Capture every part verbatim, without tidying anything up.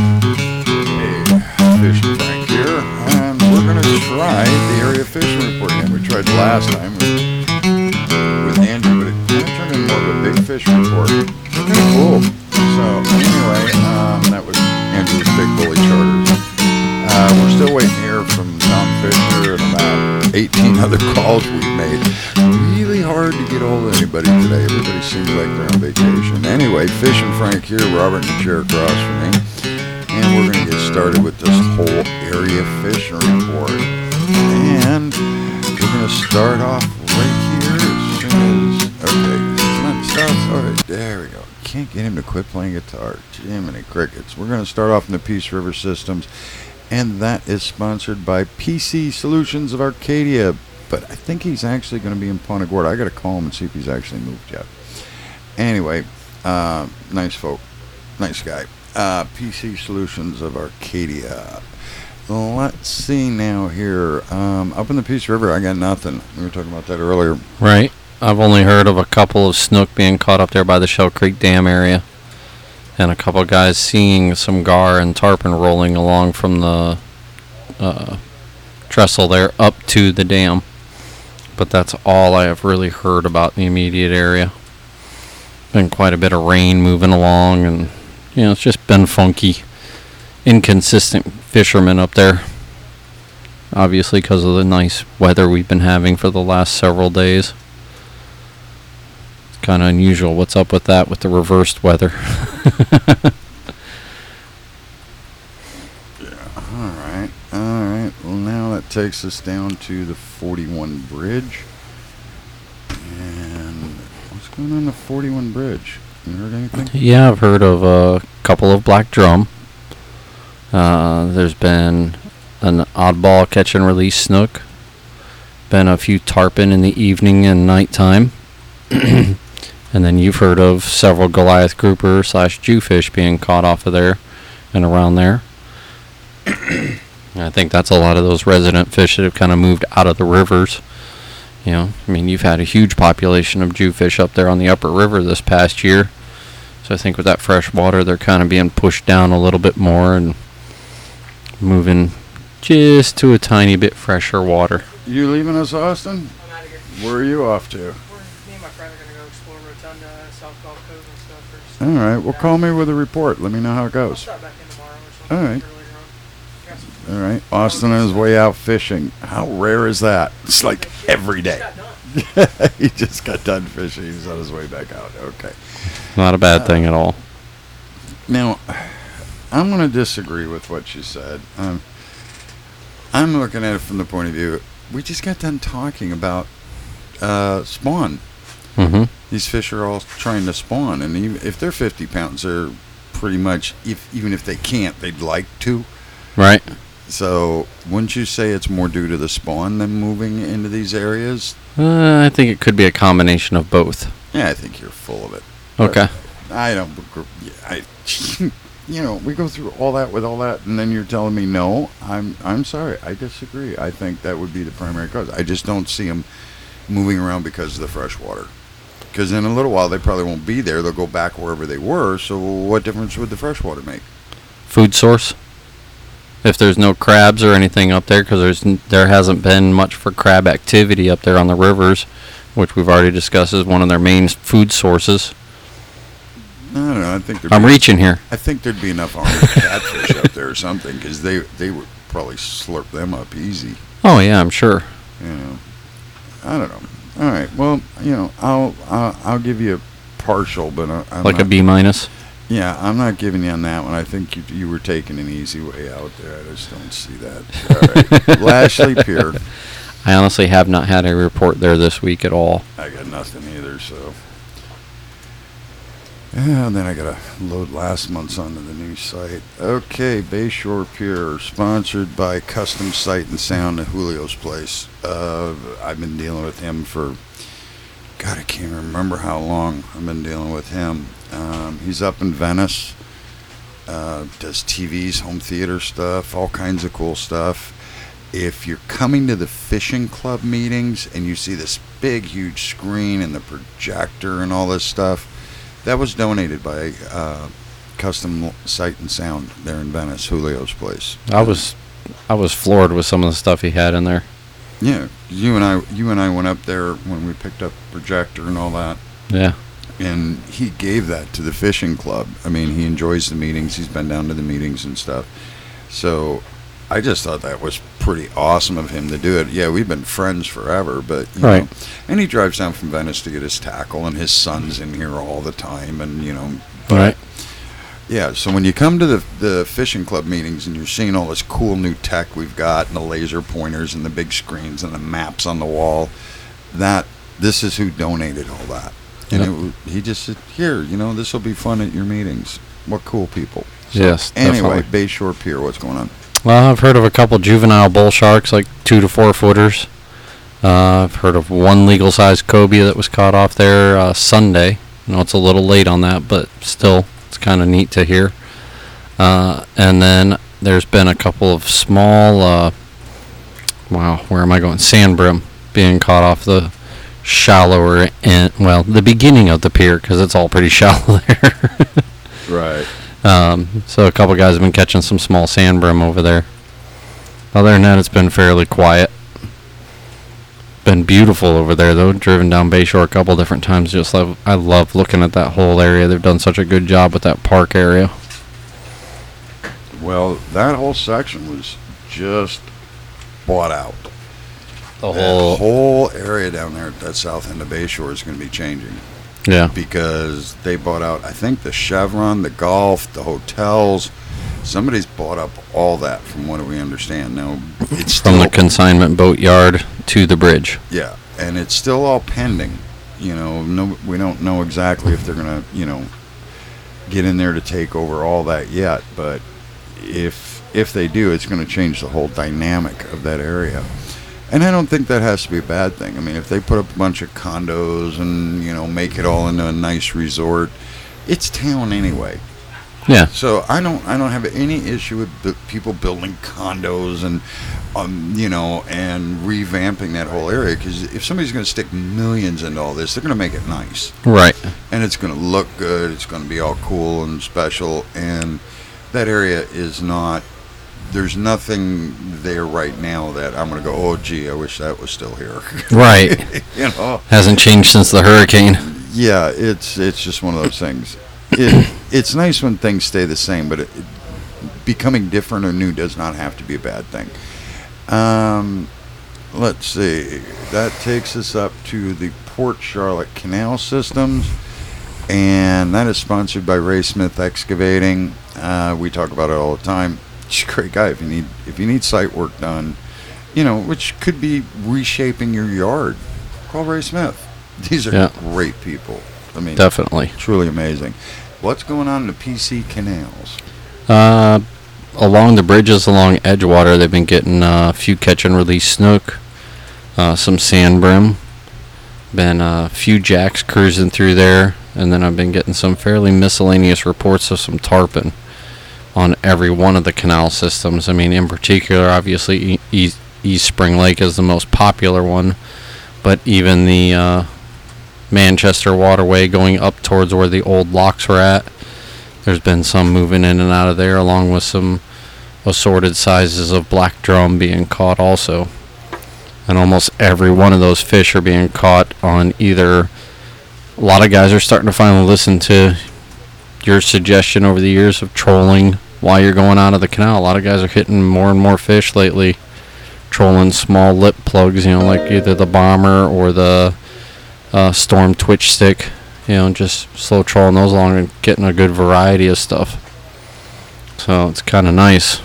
Fishing Frank here, and we're going to try the area fishing report again. We tried last time with, with Andrew, but it kind of turned into more of a big fish report. It's kind of cool. So anyway, um, that was Andrew's Big Bully Charters. Uh, we're still waiting to hear from Tom Fisher and about eighteen other calls we've made. Really hard to get hold of anybody today. Everybody seems like they're on vacation. Anyway, Fishing Frank here, Robert in the chair across from me. And we're going to get started with this whole area fishing report. And we're going to start off right here as soon as... Okay, come on, stop. All right, there we go. Can't get him to quit playing guitar. Jiminy crickets. We're going to start off in the Peace River Systems. And that is sponsored by P C Solutions of Arcadia. But I think he's actually going to be in Punta Gorda. I got to call him and see if he's actually moved yet. Anyway, uh, nice folk. Nice guy. Uh, P C Solutions of Arcadia. Let's see now here. Um, up in the Peace River, I got nothing. We were talking about that earlier. Right. I've only heard of a couple of snook being caught up there by the Shell Creek Dam area. And a couple of guys seeing some gar and tarpon rolling along from the uh, trestle there up to the dam. But that's all I have really heard about in the immediate area. Been quite a bit of rain moving along, and you know, it's just been funky, inconsistent fishermen up there. Obviously because of the nice weather we've been having for the last several days. It's kind of unusual. What's up with that, with the reversed weather? Yeah, alright, alright. Well, now that takes us down to the forty-one Bridge. And what's going on the forty-one Bridge? You heard anything? Yeah, I've heard of a couple of black drum. Uh, there's been an oddball catch and release snook. Been a few tarpon in the evening and nighttime. And then you've heard of several Goliath grouper slash Jewfish being caught off of there and around there. I think that's a lot of those resident fish that have kind of moved out of the rivers. You know, I mean, you've had a huge population of Jewfish up there on the upper river this past year. So I think with that fresh water, they're kind of being pushed down a little bit more and moving just to a tiny bit fresher water. You leaving us, Austin? I'm out of here. Where are you off to? We're, me and my friend are going to go explore Rotunda, South Gulf Cove and stuff first. All right. Well, call me with a report. Let me know how it I'll goes. stop back in tomorrow or something. All right. Or later on. Got some- All right. Austin on his way out fishing. How rare is that? It's like every day. Got done. He just got done fishing. He's on his way back out. Okay. Not a bad thing at all. Now, I'm going to disagree with what you said. Um, I'm looking at it from the point of view, we just got done talking about uh, spawn. Mm-hmm. These fish are all trying to spawn, and even if they're fifty pounds, they're pretty much, if even if they can't, they'd like to. Right. So, wouldn't you say it's more due to the spawn than moving into these areas? Uh, I think it could be a combination of both. Yeah, I think you're full of it. Okay. I don't. I, you know, we go through all that with all that, and then you're telling me no. I'm. I'm sorry. I disagree. I think that would be the primary cause. I just don't see them moving around because of the fresh water. Because in a little while they probably won't be there. They'll go back wherever they were. So what difference would the fresh water make? Food source. If there's no crabs or anything up there, because there's n- there hasn't been much for crab activity up there on the rivers, which we've already discussed as one of their main food sources. I don't know. I think there'd I'm be, reaching here. I think there'd be enough armed catfish up there or something, because they they would probably slurp them up easy. Oh yeah, I'm sure. You know, I don't know. All right. Well, you know, I'll I'll, I'll give you a partial, but I, I'm Like not, a B minus. Yeah, I'm not giving you on that one. I think you you were taking an easy way out there. I just don't see that. All right. Lashley Pier. I honestly have not had a report there this week at all. I got nothing either, so. Yeah, and then I got to load last month's onto the new site. Okay, Bayshore Pier, sponsored by Custom Sight and Sound at Julio's Place. Uh, I've been dealing with him for, God, I can't remember how long I've been dealing with him. Um, he's up in Venice, uh, does T Vs, home theater stuff, all kinds of cool stuff. If you're coming to the fishing club meetings and you see this big, huge screen and the projector and all this stuff, that was donated by uh, custom sight and sound there in Venice, Julio's place. I was, I was floored with some of the stuff he had in there. Yeah, you and I, you and I went up there when we picked up projector and all that, Yeah. and he gave that to the fishing club. I mean, he enjoys the meetings. He's been down to the meetings and stuff. So, I just thought that was pretty awesome of him to do it. Yeah, we've been friends forever, but you Right. know, and he drives down from Venice to get his tackle, and his son's in here all the time, and you know, but Right. yeah. So when you come to the the fishing club meetings and you're seeing all this cool new tech we've got, and the laser pointers and the big screens and the maps on the wall, that this is who donated all that, and Yep. it, w- he just said, "Here, you know, this will be fun at your meetings." What cool people. So, Yes, Anyway, definitely. Bayshore Pier, what's going on? Well, I've heard of a couple juvenile bull sharks, like two to four footers. Uh, I've heard of one legal-sized cobia that was caught off there uh, Sunday. I know it's a little late on that, but still, it's kind of neat to hear. Uh, and then there's been a couple of small, uh, wow, where am I going? Sand brim being caught off the shallower end, well, the beginning of the pier, because it's all pretty shallow there. Right. Um, so a couple guys have been catching some small sand brim over there. Other than that, it's been fairly quiet. Been beautiful over there, though. Driven down Bayshore a couple different times. Just love, I love looking at that whole area. They've done such a good job with that park area. Well, that whole section was just bought out. The That whole, whole area down there at that south end of Bayshore is going to be changing yeah, because they bought out, I think, the Chevron, the golf, the hotels. Somebody's bought up all that, from what we understand. Now, it's from still, the consignment boat yard to the bridge. yeah, and it's still all pending. You know, no, we don't know exactly if they're going to, you know, get in there to take over all that yet. But if if they do, it's going to change the whole dynamic of that area. And I don't think that has to be a bad thing. I mean, if they put up a bunch of condos and, you know, make it all into a nice resort, it's town anyway. Yeah, So I don't I don't have any issue with bu- people building condos and, um, you know, and revamping that whole area. Because if somebody's going to stick millions into all this, they're going to make it nice. right. And it's going to look good. It's going to be all cool and special. And that area is not, there's nothing there right now that I'm going to go, oh, gee, I wish that was still here. Right. You know? Hasn't changed since the hurricane. Yeah, it's it's just one of those things. It, it's nice when things stay the same, but it, it, becoming different or new does not have to be a bad thing. Um, let's see. That takes us up to the Port Charlotte Canal Systems, and that is sponsored by Ray Smith Excavating. Uh, we talk about it all the time. He's a great guy. If you need if you need site work done, you know, which could be reshaping your yard, call Ray Smith. These are Yeah. great people. I mean, Definitely. truly amazing. What's going on in the P C canals? Uh, along the bridges along Edgewater, they've been getting uh, a few catch and release snook, uh, some sand brim, been a few jacks cruising through there, and then I've been getting some fairly miscellaneous reports of some tarpon on every one of the canal systems. I mean, in particular, obviously, E- East, East Spring Lake is the most popular one, but even the uh, Manchester Waterway going up towards where the old locks were at, there's been some moving in and out of there, along with some assorted sizes of black drum being caught also. And almost every one of those fish are being caught on either, a lot of guys are starting to finally listen to your suggestion over the years of trolling while you're going out of the canal. A lot of guys are hitting more and more fish lately, trolling small lip plugs, you know, like either the bomber or the uh, storm twitch stick, you know, just slow trolling those along and getting a good variety of stuff. So it's kind of nice.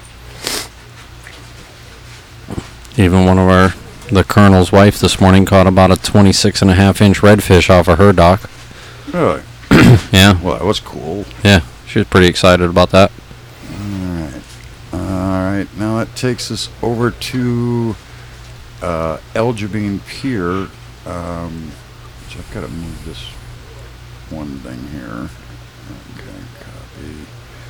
Even one of our, the colonel's wife this morning caught about a twenty-six and a half inch redfish off of her dock. Really? Yeah, Well, that was cool. yeah, she was pretty excited about that. Alright. Alright, now that takes us over to uh, El Jabin Pier. Um, which I've got to move this one thing here. Okay, copy.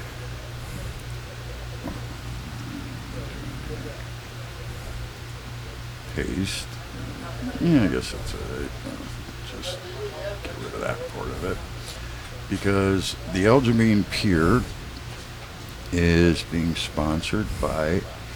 Paste. Yeah, I guess that's alright. Uh, Just get rid of that part of it. because the Elgin Pier is being sponsored by,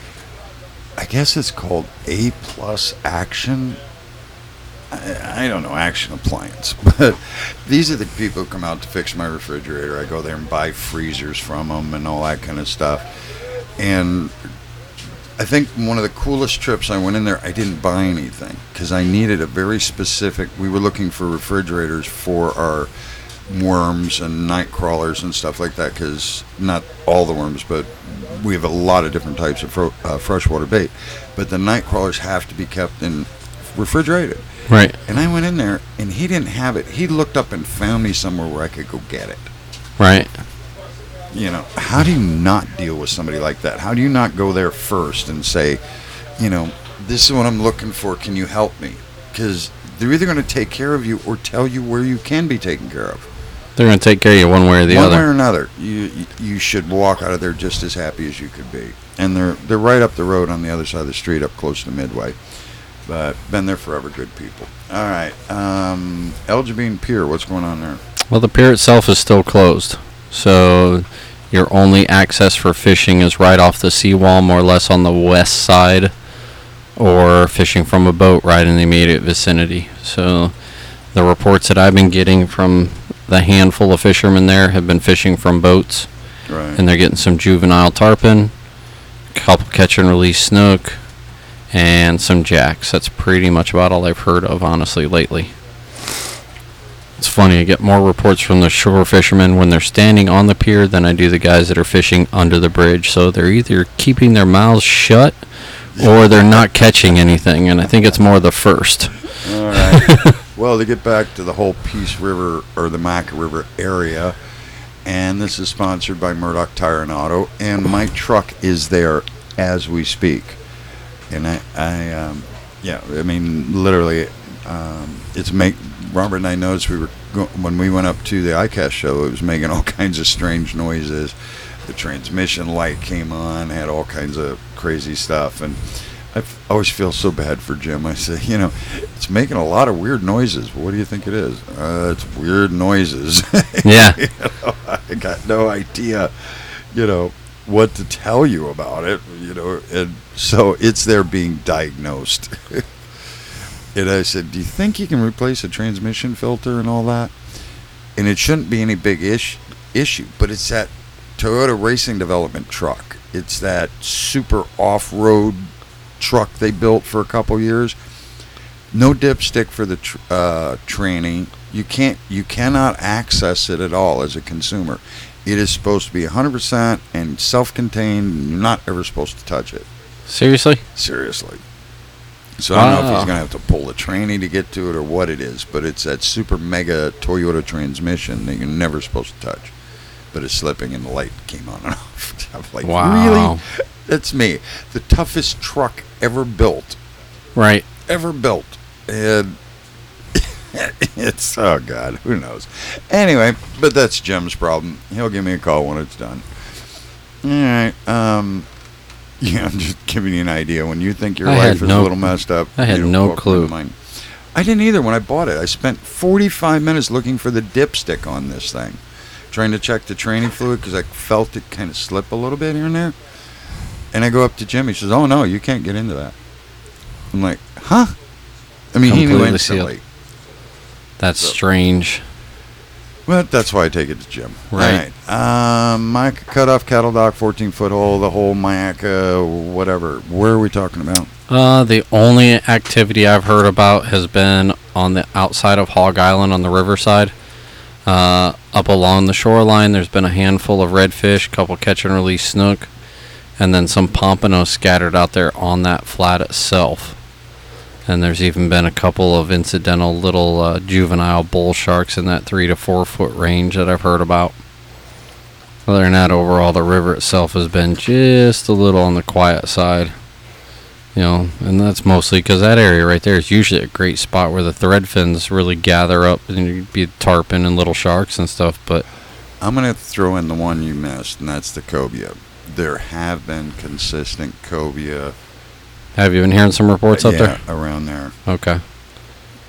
I guess it's called A Plus Action. I, I don't know, Action Appliance, but these are the people who come out to fix my refrigerator. I go there and buy freezers from them and all that kind of stuff. And I think one of the coolest trips, I went in there, I didn't buy anything because I needed a very specific, we were looking for refrigerators for our worms and night crawlers and stuff like that, because not all the worms, but we have a lot of different types of fro- uh, freshwater bait. But the night crawlers have to be kept in refrigerated. Right. And I went in there, and he didn't have it. He looked up and found me somewhere where I could go get it. Right. You know, how do you not deal with somebody like that? How do you not go there first and say, you know, this is what I'm looking for. Can you help me? Because they're either going to take care of you or tell you where you can be taken care of. They're going to take care of you one way or the one other. One way or another. You you should walk out of there just as happy as you could be. And they're they're right up the road on the other side of the street, up close to Midway. But been there forever, good people. All right, um, Elgin Pier, what's going on there? Well, the pier itself is still closed, so your only access for fishing is right off the seawall, more or less on the west side, or fishing from a boat right in the immediate vicinity. So the reports that I've been getting from the handful of fishermen there have been fishing from boats, right, and they're getting some juvenile tarpon, a couple catch and release snook, and some jacks. That's pretty much about all I've heard of, honestly, lately. It's funny, I get more reports from the shore fishermen when they're standing on the pier than I do the guys that are fishing under the bridge. So they're either keeping their mouths shut or they're not catching anything, and I think it's more the first. All right. Well, to get back to the whole Peace River or the Mac River area, and this is sponsored by Murdoch Tire and Auto, and my truck is there as we speak. And I, I um, yeah, I mean, literally, um, it's make. Robert and I noticed we were go- when we went up to the I CAST show, it was making all kinds of strange noises. The transmission light came on, had all kinds of crazy stuff, and I f- always feel so bad for Jim. I say, you know, it's making a lot of weird noises. What do you think it is? Uh, it's weird noises. Yeah. You know, I got no idea, you know, what to tell you about it, you know, and so it's there being diagnosed. And I said, do you think you can replace a transmission filter and all that? And it shouldn't be any big ish, issue, but it's that Toyota Racing Development truck. It's that super off-road truck they built for a couple years. No dipstick for the tr- uh, tranny. You can't, you cannot access it at all as a consumer. It is supposed to be one hundred percent and self-contained, and you're not ever supposed to touch it. Seriously? Seriously. So I don't know if Wow. he's going to have to pull the tranny to get to it or what it is, but it's that super mega Toyota transmission that you're never supposed to touch. But it's slipping and the light came on and off. I'm like, Wow. really? That's me. The toughest truck ever built. Right. Ever built. And it's, oh God, who knows? Anyway, but that's Jim's problem. He'll give me a call when it's done. All right. Um... Yeah, I'm just giving you an idea. When you think your I life had is no- a little messed up, I had you know, no welcome clue. to mine. I didn't either when I bought it. I spent forty-five minutes looking for the dipstick on this thing, trying to check the training fluid because I felt it kind of slip a little bit here and there. And I go up to Jimmy. He says, "Oh no, you can't get into that." I'm like, "Huh?" I mean, he knew Completely instantly. sealed. That's So- strange. Well, that's why I take it to Jim. Right. All right. Um, Mayaca cutoff, cattle dock, fourteen foot hole, the whole Mayaca, whatever. Where are we talking about? Uh, the only activity I've heard about has been on the outside of Hog Island on the riverside. Uh, up along the shoreline, there's been a handful of redfish, couple catch and release snook, and then some pompano scattered out there on that flat itself. And there's even been a couple of incidental little uh, juvenile bull sharks in that three to four foot range that I've heard about. Other than that, overall, the river itself has been just a little on the quiet side. You know, and that's mostly because that area right there is usually a great spot where the thread fins really gather up and you'd be tarpon and little sharks and stuff. But I'm going to throw in the one you missed, and that's the cobia. There have been consistent cobia have you been hearing some reports up yeah, there? around there. Okay.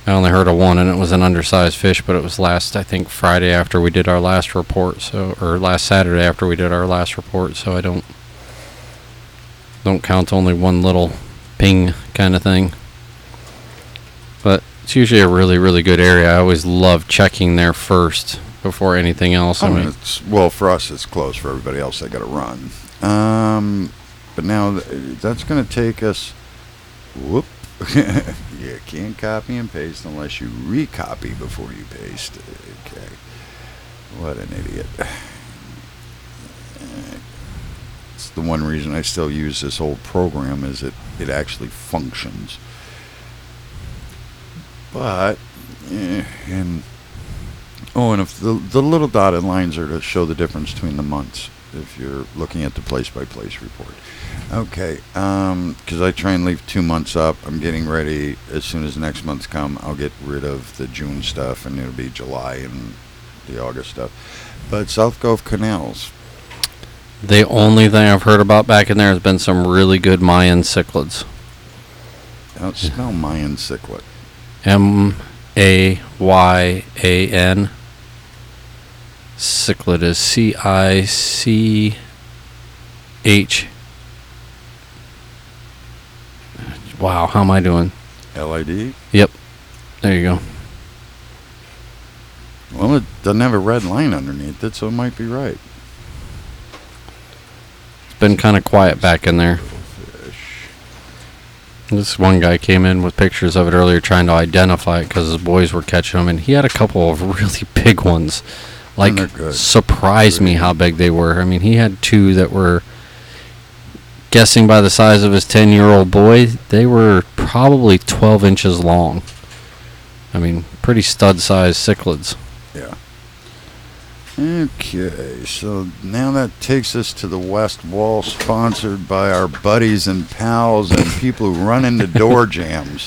I only heard of one, and it was an undersized fish, but it was last, I think, Friday after we did our last report, so or last Saturday after we did our last report. So I don't don't count only one little ping kind of thing. But it's usually a really, really good area. I always love checking there first before anything else. I I mean, mean, it's, well, for us, it's close. For everybody else, they got to run. Um, but now th- that's going to take us. Whoop! You can't copy and paste unless you recopy before you paste. Okay. What an idiot! It's the one reason I still use this old program is it it actually functions. But eh, and oh, and if the the little dotted lines are to show the difference between the months, if you're looking at the place-by-place report. Okay, um, because I try and leave two months up. I'm getting ready. As soon as next month's come, I'll get rid of the June stuff, and it'll be July and the August stuff. But South Gulf Canals. the only thing I've heard about back in there has been some really good Mayan cichlids. Now, spell Mayan cichlid. M A Y A N. Cichlid is C I C H. Wow, how am I doing? L I D? Yep. There you go. Well, it doesn't have a red line underneath it, so it might be right. It's been kind of quiet back in there. Fish. This one guy came in with pictures of it earlier trying to identify it because his boys were catching them, and he had a couple of really big ones. Like, they're good. surprised me how big they were. I mean, he had two that were, guessing by the size of his ten-year-old boy, they were probably twelve inches long. I mean, pretty stud-sized cichlids. Yeah. Okay, so now that takes us to the West Wall, sponsored by our buddies and pals and people who run into door jams.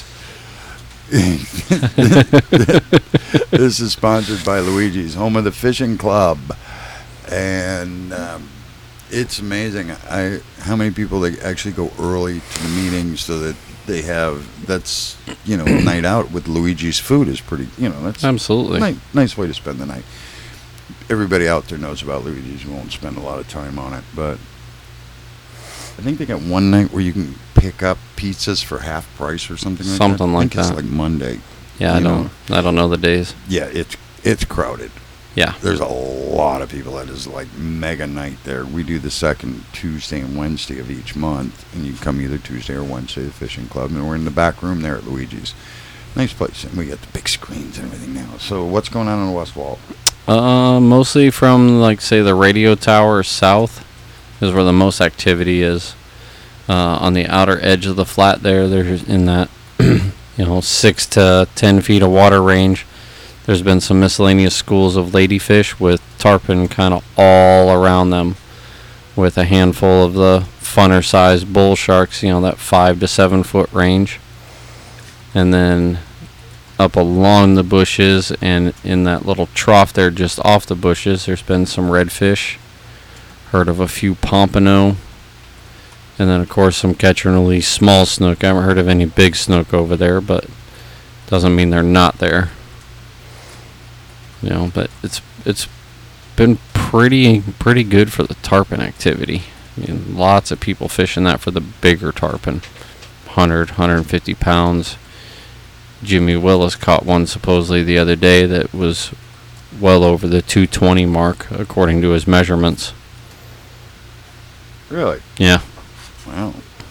This is sponsored by Luigi's, home of the fishing club, and um, it's amazing. I how many people they actually go early to the meetings so that they have that's you know a night out with Luigi's food is pretty you know that's Absolutely. nice, nice way to spend the night. Everybody out there knows about Luigi's. We won't spend a lot of time on it, but I think they got one night where you can pick up pizzas for half price or something like Something that. I like think that. It's like Monday. Yeah, I you don't. I don't know the days. Yeah, it's it's crowded. Yeah. There's a lot of people. That is like mega night there. We do the second Tuesday and Wednesday of each month, and you come either Tuesday or Wednesday to the fishing club, and we're in the back room there at Luigi's. Nice place, and we got the big screens and everything now. So what's going on in the West Wall? Uh, mostly from, like, say, the radio tower south is where the most activity is. Uh, on the outer edge of the flat there, there's in that, you know, six to ten feet of water range. There's been some miscellaneous schools of ladyfish with tarpon kind of all around them, with a handful of the funner-sized bull sharks, you know, that five to seven foot range. And then up along the bushes and in that little trough there just off the bushes, there's been some redfish. Heard of a few pompano. And then, of course, some catcher and release small snook. I haven't heard of any big snook over there, but doesn't mean they're not there. You know, but it's it's been pretty pretty good for the tarpon activity. I mean, lots of people fishing that for the bigger tarpon, one hundred, one hundred fifty pounds. Jimmy Willis caught one supposedly the other day that was well over the two twenty mark, according to his measurements. Really? Yeah. Wow.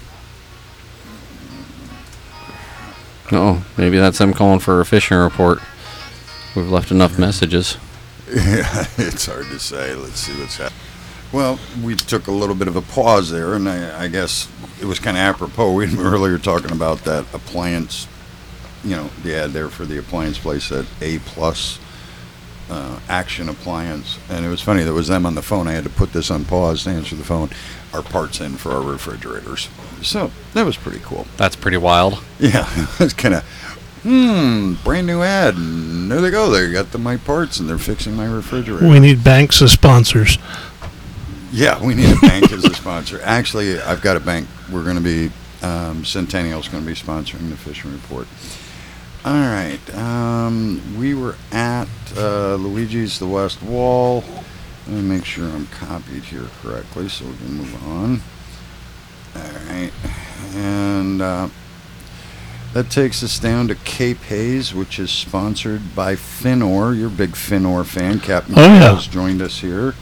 Oh, maybe that's them calling for a fishing report. We've left enough messages. Yeah, it's hard to say. Let's see what's happening. Well, we took a little bit of a pause there, and I, I guess it was kind of apropos. We were earlier talking about that appliance, you know, the ad there for the appliance place, that A plus uh, Action Appliance, and it was funny. There was them on the phone. I had to put this on pause to answer the phone. Our parts in for our refrigerators, so that was pretty cool. That's pretty wild. Yeah, it was kind of, hmm, brand new ad, and there they go. They got the my parts, and they're fixing my refrigerator. We need banks as sponsors. Yeah, we need a bank as a sponsor. Actually, I've got a bank. We're going to be, um, Centennial's going to be sponsoring the fishing report. All right. Um, we were at uh, Luigi's The West Wall. Let me make sure I'm copied here correctly so we can move on. All right. And uh, that takes us down to Cape Hayes, which is sponsored by Finor. You're a big Finor fan. Captain Oh, yeah. Charles joined us here.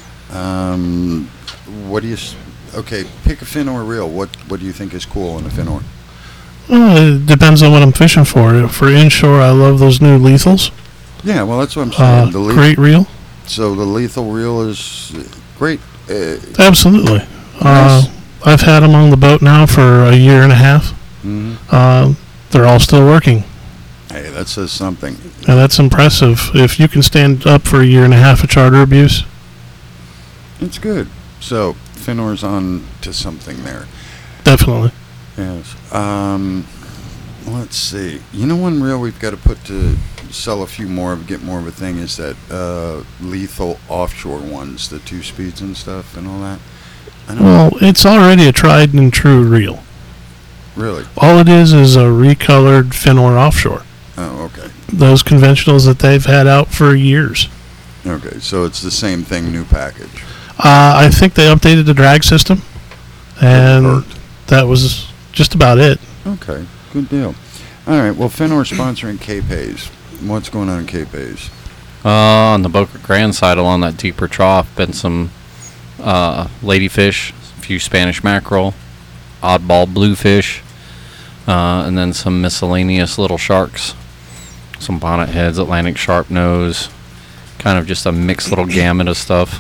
Um, what do you... s- Okay, pick a Finor reel. What What do you think is cool in a Finor? Well, it depends on what I'm fishing for. For inshore, I love those new lethals. Yeah, well, that's what I'm saying. Uh, the le- great reel. So the lethal reel is uh, great. Uh, Absolutely. Nice. Uh, I've had them on the boat now for a year and a half. mhm. Uh, they're all still working. Hey, that says something. And that's impressive. If you can stand up for a year and a half of charter abuse, It's good. So Finor's on to something there. definitely. Yes. Um, let's see. You know, one reel we've got to put to sell a few more of, get more of a thing, is that uh, lethal offshore ones, the two speeds and stuff and all that. I don't Well, it's already a tried and true reel. really. All it is is a recolored Finor offshore. Oh, okay. Those conventionals that they've had out for years. Okay, so it's the same thing, new package. Uh, I think they updated the drag system, and Hurt. that was just about it. Okay, good deal. All right, well, Finor sponsoring Cape Hayes. What's going on in Cape Hayes? Uh, on the Boca Grande side, along that deeper trough, been some uh, ladyfish, a few Spanish mackerel, oddball bluefish, uh, and then some miscellaneous little sharks, some bonnet heads, Atlantic sharp nose, kind of just a mixed little gamut of stuff.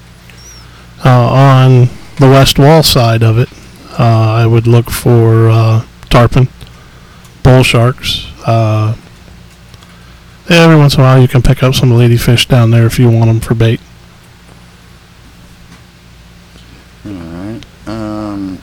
Uh, on the west wall side of it, uh, I would look for uh, tarpon, bull sharks. Uh, every once in a while, you can pick up some ladyfish down there if you want them for bait. All right. Um,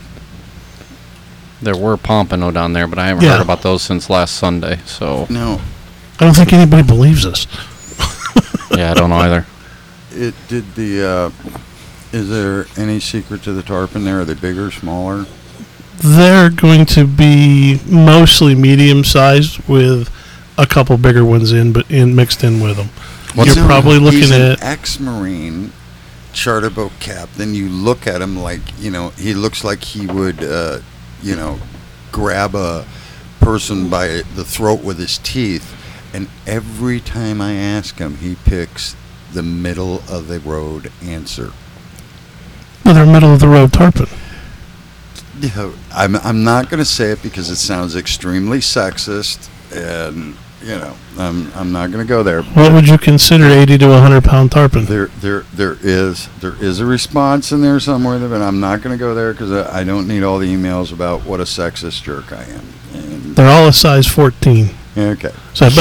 There were pompano down there, but I haven't Yeah. heard about those since last Sunday. So no, I don't think anybody believes us. yeah, I don't know either. it did the. Uh, is there any secret to the tarpon there? Are they bigger, smaller? They're going to be mostly medium sized with a couple bigger ones in, but in mixed in with them. You're No, probably looking he's an at ex-marine charter boat captain. You look at him like, you know, he looks like he would, uh, you know, grab a person by the throat with his teeth. And every time I ask him, he picks the middle of the road answer. well, they're middle of the road tarpon. Yeah, I'm I'm not going to say it because it sounds extremely sexist, and you know, I'm I'm not going to go there. What would you consider eighty to one hundred pound tarpon? There, there, there is there is a response in there somewhere, but I'm not going to go there because I, I don't need all the emails about what a sexist jerk I am. And, They're all a size fourteen. okay. Is that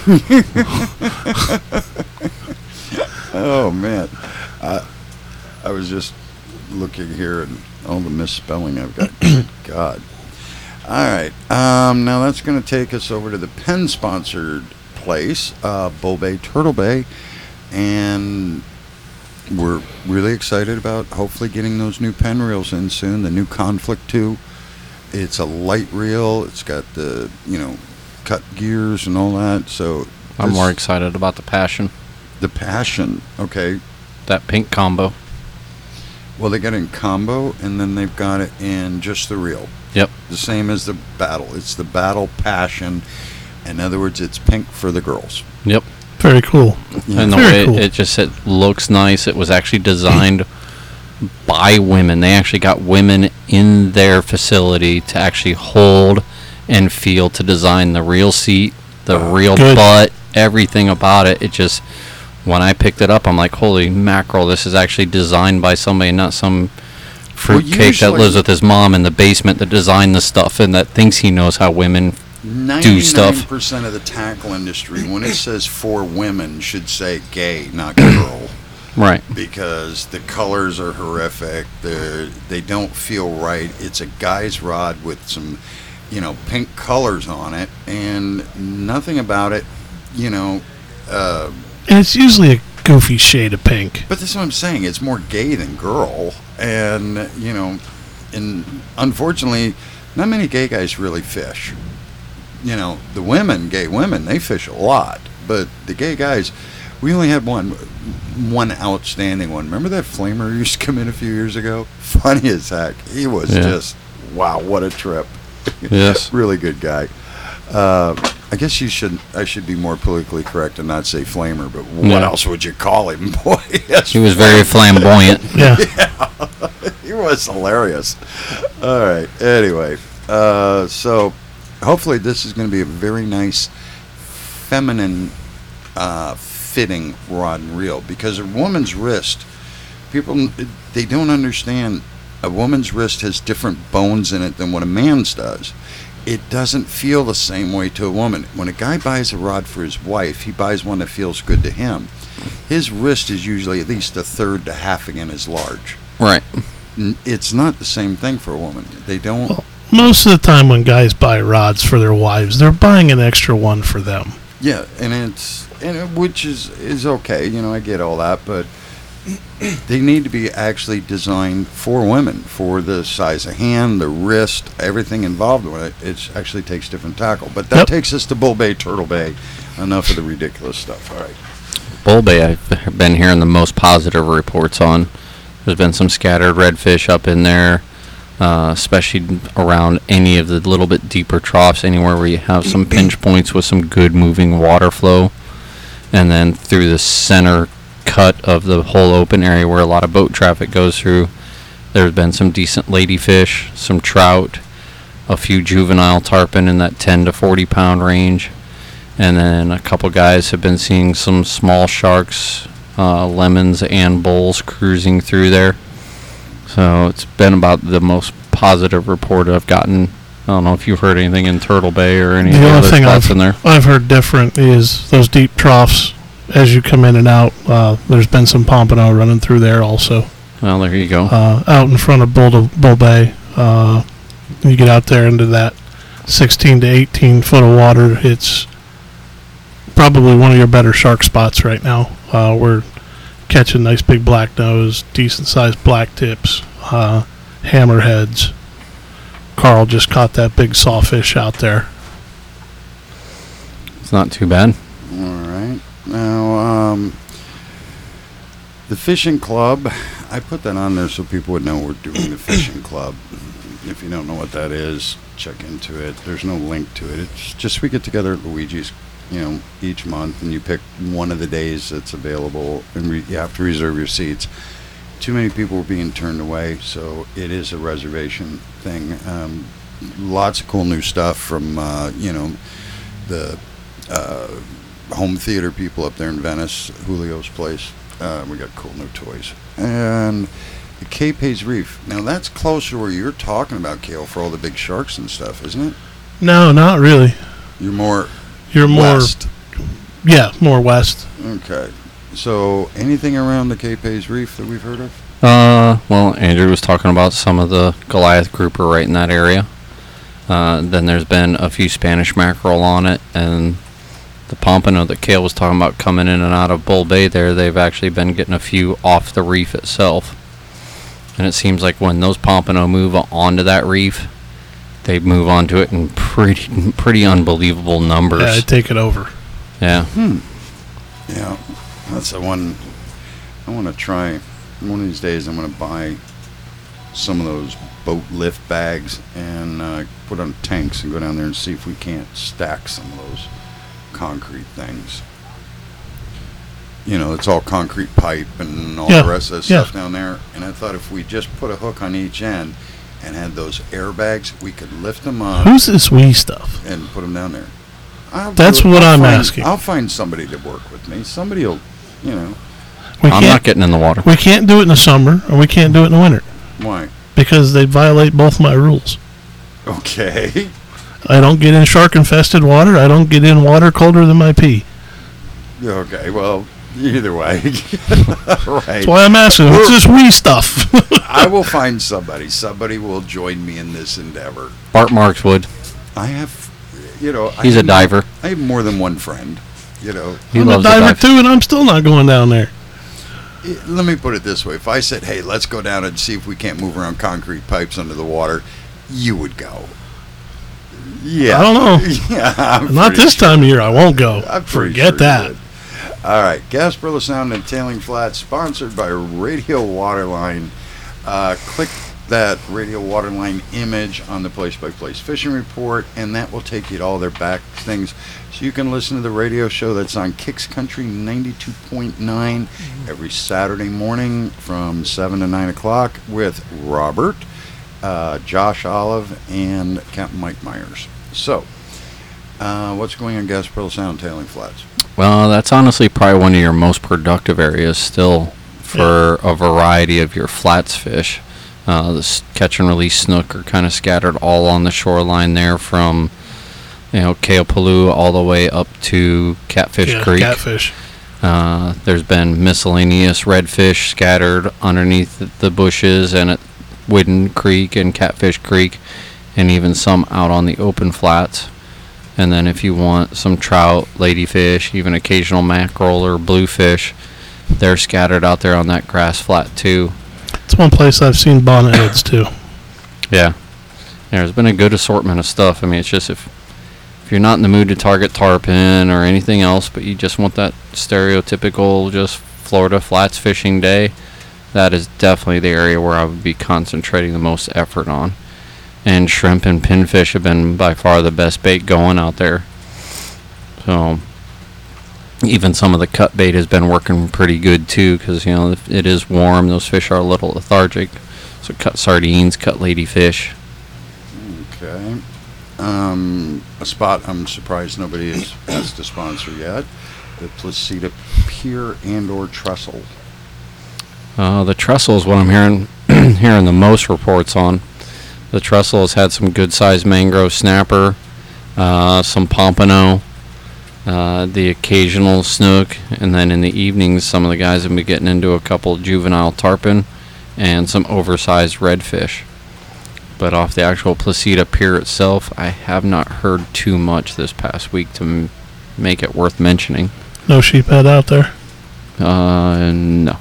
better? Oh man, I I was just looking here and all the misspelling I've got. God. All right. Um, now that's going to take us over to the Penn sponsored place, uh, Bull Bay, Turtle Bay, and we're really excited about hopefully getting those new Penn reels in soon. The new Conflict two. It's a light reel. It's got the you know cut gears and all that. So I'm this- more excited about the Passion, the Passion. Okay. that pink combo. Well, they got it in combo, and then they've got it in just the reel. Yep. The same as the Battle. It's the Battle Passion. In other words, it's pink for the girls. Yep. Very cool. And the Very way cool. it, it just it looks nice. It was actually designed by women. They actually got women in their facility to actually hold and feel to design the real seat, the Wow. real Good. butt, everything about it. It just when I picked it up, I'm like, holy mackerel! This is actually designed by somebody, not some fruitcake that usually- lives with his mom in the basement that designed the stuff and that thinks he knows how women. ninety-nine percent of the tackle industry, when it says for women, should say gay, not girl. Right. Because the colors are horrific. They're, they don't feel right. It's a guy's rod with some, you know, pink colors on it, and nothing about it, you know. Uh, And it's usually a goofy shade of pink. but that's what I'm saying. It's more gay than girl, and you know, and unfortunately, not many gay guys really fish. you know, the women, gay women, they fish a lot. But the gay guys, we only had one, one outstanding one. Remember that flamer who used to come in a few years ago? Funny as heck. He was Yeah. just, wow, what a trip. Yes. Really good guy. Uh, I guess you should. I should be more politically correct and not say flamer. But what Yeah. else would you call him, boy? Yes, He was very flamboyant. Yeah. he was hilarious. All right. Anyway, uh, so hopefully this is going to be a very nice, feminine, uh, fitting rod and reel, because a woman's wrist, people they don't understand. A woman's wrist has different bones in it than what a man's does. It doesn't feel the same way to a woman. When a guy buys a rod for his wife, he buys one that feels good to him. His wrist is usually at least a third to half again as large. Right. N- It's not the same thing for a woman. They don't. Well, most of the time when guys buy rods for their wives, they're buying an extra one for them. Yeah, and it's and it, which is is okay. You know, I get all that, but they need to be actually designed for women, for the size of hand, the wrist, everything involved with it. It actually takes different tackle. But that Yep. takes us to Bull Bay, Turtle Bay. Enough of the ridiculous stuff. All right. Bull Bay, I've been hearing the most positive reports on. There's been some scattered redfish up in there, uh, especially around any of the little bit deeper troughs, anywhere where you have some pinch points with some good moving water flow. And then through the center cut of the whole open area where a lot of boat traffic goes through, there's been some decent ladyfish, some trout, a few juvenile tarpon in that ten to forty pound range. And then a couple guys have been seeing some small sharks, uh, lemons and bulls cruising through there. So it's been about the most positive report I've gotten. I don't know if you've heard anything in Turtle Bay or any The of the only other thing spots I've, in there. I've heard different is those deep troughs as you come in and out. Uh, there's been some pompano running through there also. Well, there you go. Uh, out in front of Bull, Bull Bay, uh, you get out there into that sixteen to eighteen foot of water. It's probably one of your better shark spots right now. Uh, we're catching nice big black nose, decent sized black tips, uh, hammerheads. Carl just caught that big sawfish out there. It's not too bad. All right. Now, um, the fishing club, I put that on there so people would know we're doing the fishing club. If you don't know what that is, check into it. There's no link to it. It's just we get together at Luigi's, you know, each month, and you pick one of the days that's available, and re- you have to reserve your seats. Too many people were being turned away, so it is a reservation thing. Um, lots of cool new stuff from, uh, you know, the uh, home theater people up there in Venice, Julio's place. Uh, we got cool new toys. And the Cape Hayes Reef. Now, that's closer to where you're talking about, Kale, for all the big sharks and stuff, isn't it? No, not really. You're more You're more, west. yeah, more west. Okay. So, anything around the Cape Hayes Reef that we've heard of? Uh, well, Andrew was talking about some of the Goliath grouper right in that area. Uh, then there's been a few Spanish mackerel on it, and the pompano that Kale was talking about coming in and out of Bull Bay there, they've actually been getting a few off the reef itself. And it seems like when those pompano move onto that reef, they move onto it in pretty pretty unbelievable numbers. Yeah, I take it over. Yeah. Hmm. Yeah. That's the one I want to try. One of these days, I'm going to buy some of those boat lift bags and uh, put on tanks and go down there and see if we can't stack some of those concrete things. You know, it's all concrete pipe and all Yeah, the rest of that yeah. stuff down there. And I thought if we just put a hook on each end and had those airbags, we could lift them up Who's this wee stuff? and put them down there. I'll That's do it. what I'll I'm find- asking. I'll find somebody to work with me. Somebody will, you know, We I'm can't, not getting in the water. we can't do it in the summer, or we can't do it in the winter, why? because they violate both my rules. Okay. I don't get in shark-infested water. I don't get in water colder than my pee. Okay, well, either way. That's Right. why I'm asking. What's this wee stuff? I will find somebody. Somebody will join me in this endeavor. Bart Marks would. I have, you know. I He's a have more- diver. I have more than one friend, you know. He I'm a loves to diver dive. too, and I'm still not going down there. I- Let me put it this way. If I said, hey, let's go down and see if we can't move around concrete pipes under the water, you would go. Yeah. I don't know. Yeah, I'm Not pretty this time of year. I won't go. I'm pretty Forget sure that. you did. All right, Gasparilla Sound and Tailing Flats, sponsored by Radio Waterline. Uh, click that Radio Waterline image on the place-by-place fishing report, and that will take you to all their back things. So you can listen to the radio show that's on Kicks Country ninety-two point nine every Saturday morning from seven to nine o'clock with Robert, uh, Josh Olive, and Captain Mike Myers. So, uh, what's going on Gasparilla Sound, Tailing Flats? Well, that's honestly probably one of your most productive areas still for a variety of your flats fish. Uh, the s- catch and release snook are kind of scattered all on the shoreline there from, you know, Keopolu all the way up to Catfish yeah, Creek. catfish. Uh, there's been miscellaneous redfish scattered underneath th- the bushes and at Whidden Creek and Catfish Creek, and even some out on the open flats. And then if you want some trout, ladyfish, even occasional mackerel or bluefish, they're scattered out there on that grass flat too. It's one place I've seen bonnetheads too. Yeah. There's been a good assortment of stuff. I mean, it's just if if you're not in the mood to target tarpon or anything else, but you just want that stereotypical just Florida flats fishing day, that is definitely the area where I would be concentrating the most effort on. And shrimp and pinfish have been by far the best bait going out there. So even some of the cut bait has been working pretty good too, because you know if it is warm, those fish are a little lethargic. So cut sardines, cut ladyfish. Okay. Um, a spot I'm surprised nobody has asked to sponsor yet. The Placida Pier and or Trestle. Uh, the trestle is what I'm hearing hearing the most reports on. The trestle has had some good-sized mangrove snapper, uh, some pompano, uh, the occasional snook, and then in the evenings, some of the guys have been getting into a couple juvenile tarpon and some oversized redfish. But off the actual Placida Pier itself, I have not heard too much this past week to m- make it worth mentioning. No sheephead out there. Uh, no.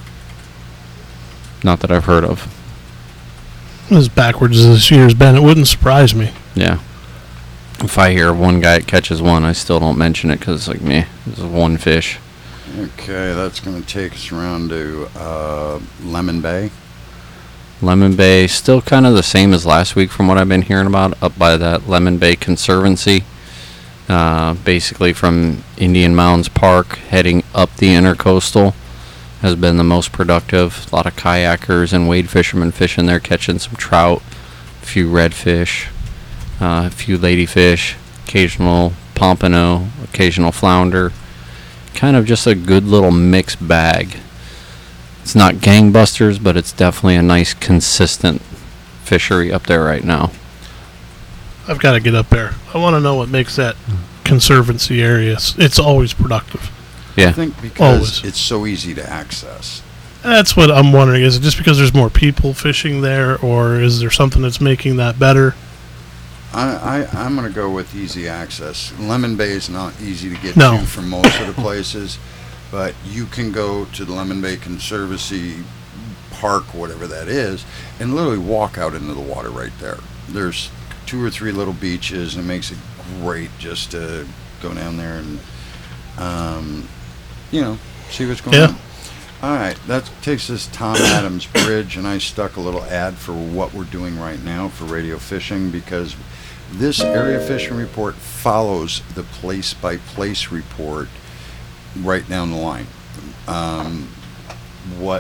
Not that I've heard of. As backwards as this year's been, it wouldn't surprise me. Yeah. If I hear one guy catches one, I still don't mention it because it's like, meh, this is one fish. Okay, that's going to take us around to uh, Lemon Bay. Lemon Bay, still kind of the same as last week from what I've been hearing about, up by that Lemon Bay Conservancy. Uh, basically from Indian Mounds Park, heading up the intercoastal, has been the most productive. A lot of kayakers and wade fishermen fishing there, catching some trout, a few redfish, uh, a few ladyfish, occasional pompano, occasional flounder. Kind of just a good little mixed bag. It's not gangbusters, but it's definitely a nice, consistent fishery up there right now. I've got to get up there. I want to know what makes that conservancy area. s- It's always productive. Yeah. I think because Always. it's so easy to access. That's what I'm wondering. Is it just because there's more people fishing there, or is there something that's making that better? I, I, I'm going to go with easy access. Lemon Bay is not easy to get No. to from most of the places, but you can go to the Lemon Bay Conservancy Park, whatever that is, and literally walk out into the water right there. There's two or three little beaches, and it makes it great just to go down there and, um, you know, see what's going Yeah. on. All right, that takes us Tom Adams Bridge, and I stuck a little ad for what we're doing right now for radio fishing because this area fishing report follows the place-by-place report right down the line. Um, what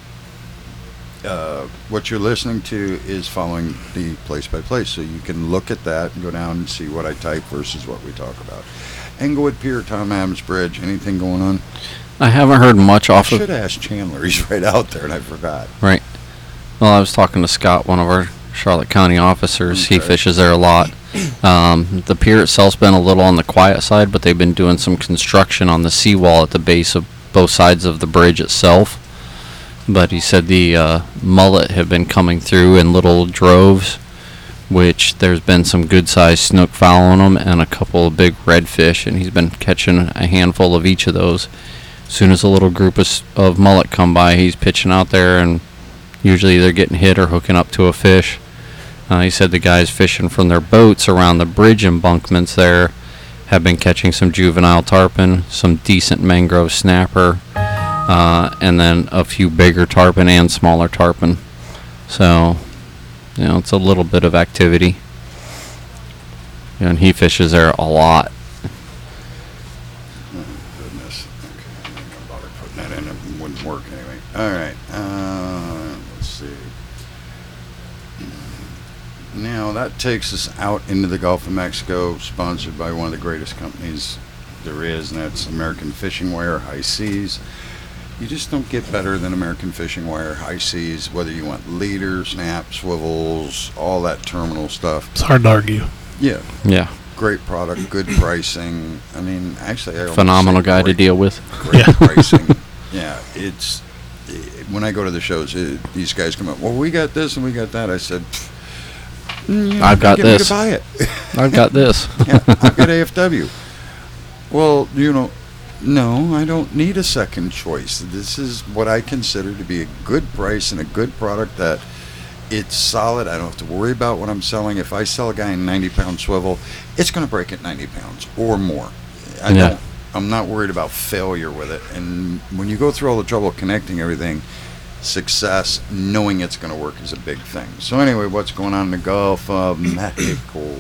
uh, what you're listening to is following the place-by-place, so you can look at that and go down and see what I type versus what we talk about. Englewood Pier, Tom Adams Bridge, anything going on? I haven't heard much I off should of... have asked Chandler. He's right out there, and I forgot. Right. Well, I was talking to Scott, one of our Charlotte County officers. He Okay. fishes there a lot. Um, the pier itself's been a little on the quiet side, but they've been doing some construction on the seawall at the base of both sides of the bridge itself. But he said the uh, mullet have been coming through in little droves, which there's been some good-sized snook following them and a couple of big redfish, and he's been catching a handful of each of those. As soon as a little group of, s- of mullet come by, he's pitching out there, and usually they're getting hit or hooking up to a fish. Uh, he said the guys fishing from their boats around the bridge embankments there have been catching some juvenile tarpon, some decent mangrove snapper, uh, and then a few bigger tarpon and smaller tarpon. So, you know, it's a little bit of activity. You know, and he fishes there a lot. Oh, goodness. Okay, I'm not gonna bother putting that in. It wouldn't work anyway. All right. Uh, let's see. Now that takes us out into the Gulf of Mexico, sponsored by one of the greatest companies there is, and that's American Fishing Wire, High Seas. You just don't get better than American Fishing Wire, High Seas, whether you want leader, snap, swivels, all that terminal stuff. It's hard to argue. Yeah, Yeah. great product, good pricing. I mean, actually, I almost Phenomenal say guy to great- deal with. Great Yeah. pricing. Yeah, it's eh, when I go to the shows, eh, these guys come up. Well, we got this and we got that. I said, "Pfft, mm, you're I've not got gonna get me this." to buy it. I've got this. Yeah, I've got A F W. Well, you know, no, I don't need a second choice. This is what I consider to be a good price and a good product that it's solid. I don't have to worry about what I'm selling. If I sell a guy a ninety pound swivel, it's going to break at ninety pounds or more. I Yeah. don't, I'm not worried about failure with it. And when you go through all the trouble of connecting everything, success, knowing it's going to work is a big thing. So anyway, what's going on in the Gulf of Mexico?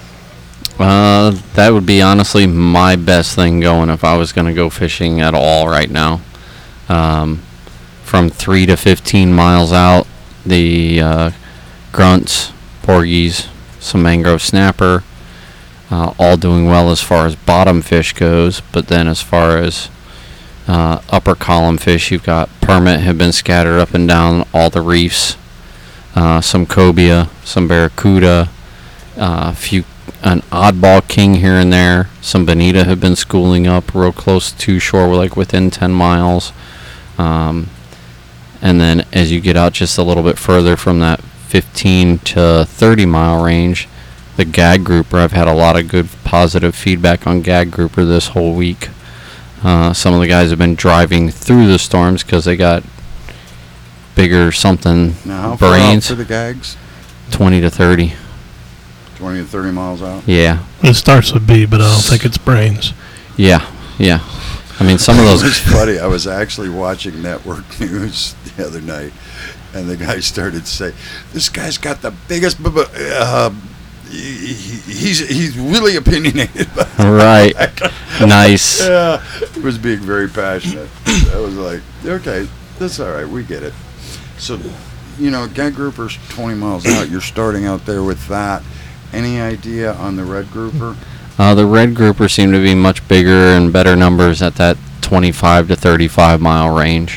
Uh, that would be honestly my best thing going if I was going to go fishing at all right now. Um, from three to fifteen miles out, the uh, grunts, porgies, some mangrove snapper, uh, all doing well as far as bottom fish goes. But then as far as uh, upper column fish, you've got permit have been scattered up and down all the reefs. Uh, some cobia, some barracuda, uh, a few an oddball king here and there. Some bonita have been schooling up real close to shore, like within ten miles. Um, and then as you get out just a little bit further from that fifteen to thirty mile range, the gag grouper, I've had a lot of good positive feedback on gag grouper this whole week. Uh, some of the guys have been driving through the storms because they got bigger something Now, how far out brains, to the gags? twenty to thirty. twenty to thirty miles out? Yeah. It starts with B, but I don't think it's brains. Yeah, yeah. I mean, some of It those. was funny. I was actually watching network news the other night, and the guy started to say, "This guy's got the biggest. bu- bu- Uh, he, he- he's he's really opinionated." Right. Nice. Yeah, he was being very passionate. I was like, "Okay, that's all right. We get it." So, you know, gag grouper's twenty miles out. You're starting out there with that. Any idea on the red grouper? Uh, the red grouper seem to be much bigger and better numbers at that twenty-five to thirty-five mile range.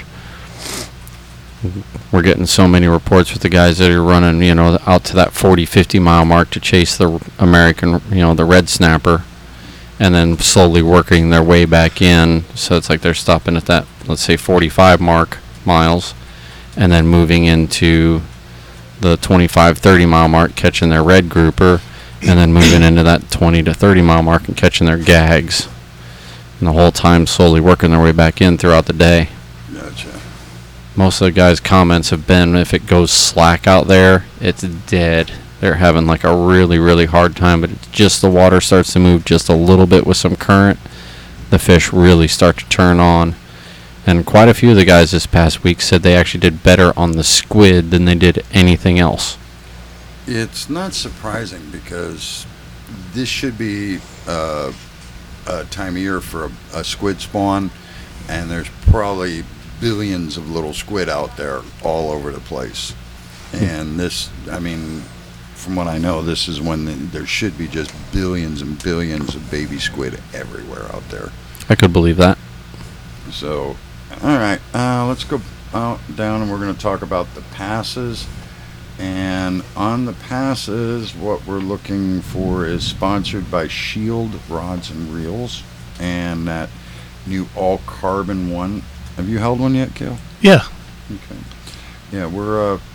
We're getting so many reports with the guys that are running, you know, out to that forty, fifty mile mark to chase the American, you know, the red snapper, and then slowly working their way back in. So it's like they're stopping at that, let's say, forty-five mark miles, and then moving into the twenty-five, thirty mile mark, catching their red grouper, and then moving into that twenty to thirty mile mark and catching their gags. And the whole time slowly working their way back in throughout the day. Gotcha. Most of the guys' comments have been if it goes slack out there, it's dead. They're having like a really, really hard time, but it's just the water starts to move just a little bit with some current, the fish really start to turn on. And quite a few of the guys this past week said they actually did better on the squid than they did anything else. It's not surprising because this should be uh, a time of year for a, a squid spawn, and there's probably billions of little squid out there all over the place. And this, I mean, from what I know, this is when the, there should be just billions and billions of baby squid everywhere out there. I could believe that. So, all right, uh, let's go out down, and we're going to talk about the passes. And on the passes, what we're looking for is sponsored by Shield Rods and Reels, and that new all carbon one. Have you held one yet, Kale? Yeah. Okay. Yeah, we're uh,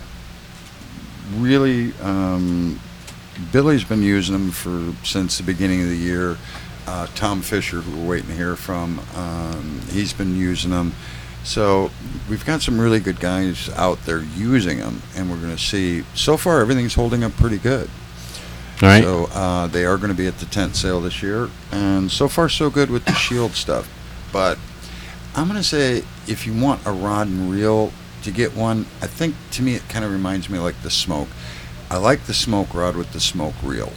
really. Um, Billy's been using them for since the beginning of the year. Uh, Tom Fisher, who we're waiting to hear from, um, he's been using them, So we've got some really good guys out there using them, and we're going to see. So far, everything's holding up pretty good. All right. So uh, they are going to be at the tent sale this year, and so far so good with the Shield stuff. But I'm going to say, if you want a rod and reel to get one, I think to me it kind of reminds me like the Smoke. I like the Smoke rod with the Smoke reel,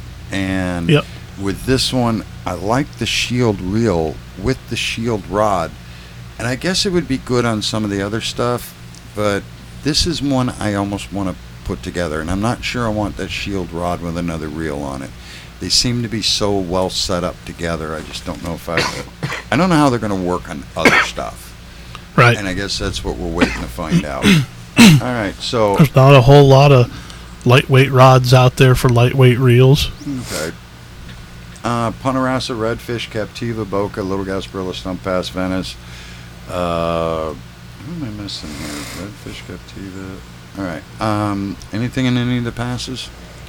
and Yep. with this one, I like the Shield reel with the Shield rod, and I guess it would be good on some of the other stuff, but this is one I almost want to put together, and I'm not sure I want that Shield rod with another reel on it. They seem to be so well set up together. I just don't know if I I don't know how they're going to work on other stuff, Right. and I guess that's what we're waiting to find out. All right, so There's not a whole lot of lightweight rods out there for lightweight reels. okay. Uh, Ponderosa, Redfish, Captiva, Boca, Little Gasparilla, Stump Pass, Venice. Uh, who am I missing here? Redfish, Captiva. All right. Um, anything in any of the passes?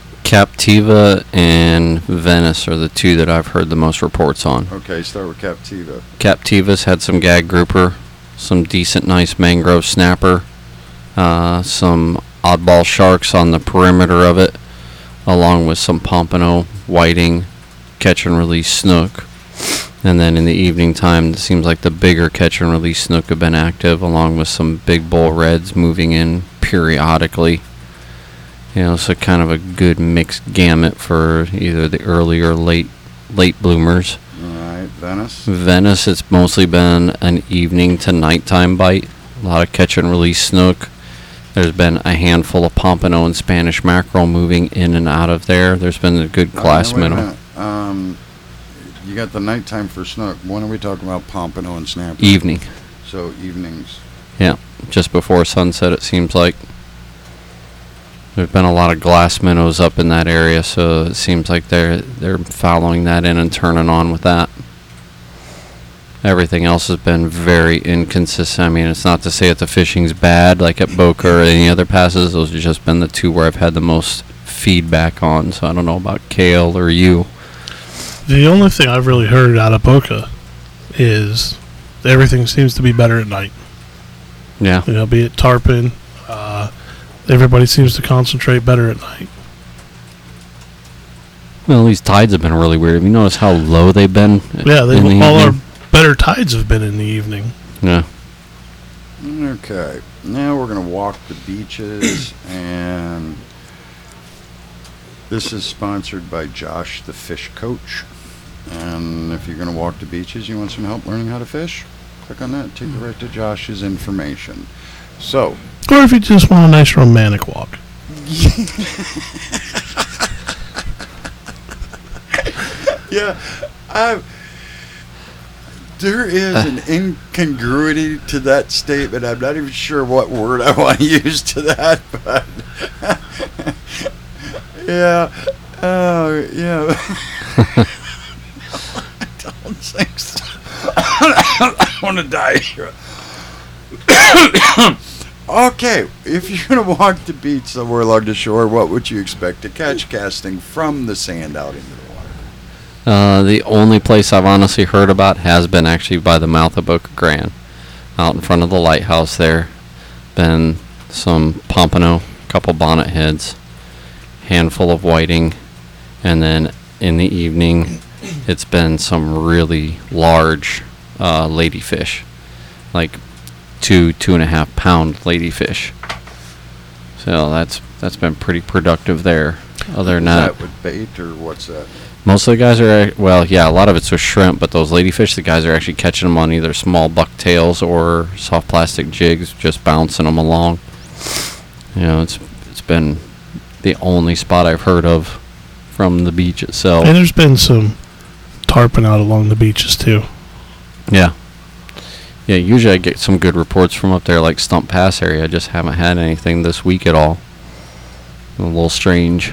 Captiva and Venice are the two that I've heard the most reports on. Okay, start with Captiva. Captiva's had some gag grouper, some decent, nice mangrove snapper, uh, some oddball sharks on the perimeter of it, along with some pompano, whiting, catch and release snook. And then in the evening time, it seems like the bigger catch and release snook have been active, along with some big bull reds moving in periodically. You know, so kind of a good mixed gamut for either the early or late late bloomers. All right, Venice. Venice, it's mostly been an evening to nighttime bite. A lot of catch and release snook. There's been a handful of pompano and Spanish mackerel moving in and out of there. There's been a good class Oh, wait a minnow. minute. Um, you got the nighttime for snook. When are we talking about pompano and snapper? Evening, So evenings. just before sunset, it seems like. There's been a lot of glass minnows up in that area, so it seems like they're they're following that in and turning on with that. Everything else has been very inconsistent. I mean, it's not to say that the fishing's bad, like at Boca or any other passes. Those have just been the two where I've had the most feedback on. So I don't know about Kale or you. The only thing I've really heard out of Boca is everything seems to be better at night. Yeah. You know, be it tarpon, uh, everybody seems to concentrate better at night. Well, these tides have been really weird. Have you noticed how low they've been? Yeah, they, in the all our evening? better tides have been in the evening. Yeah. Okay, now we're going to walk the beaches, and this is sponsored by Josh the Fish Coach. And if you're going to walk the beaches, you want some help learning how to fish, click on that, take you right to Josh's information. So, Or if you just want a nice romantic walk. yeah, I, there is an incongruity to that statement. I'm not even sure what word I want to use to that, but yeah, oh yeah. I don't think so. I want to die here. Okay, if you're going to walk the beach somewhere along the shore, what would you expect to catch casting from the sand out into the water? Uh, the only place I've honestly heard about has been actually by the mouth of Boca Grande, out in front of the lighthouse there. Been some pompano, couple bonnet heads, handful of whiting, and then in the evening, it's been some really large uh, ladyfish, like two, two and a half pound ladyfish. So that's that's been pretty productive there. Other than Is that, that with bait or what's that? most of the guys are, ac- well, yeah, a lot of it's with shrimp, but those ladyfish, the guys are actually catching them on either small bucktails or soft plastic jigs, just bouncing them along. You know, it's it's been the only spot I've heard of from the beach itself. And there's been some tarpon out along the beaches too. Yeah. Yeah, usually I get some good reports from up there, like Stump Pass area. I just haven't had anything this week at all. A little strange.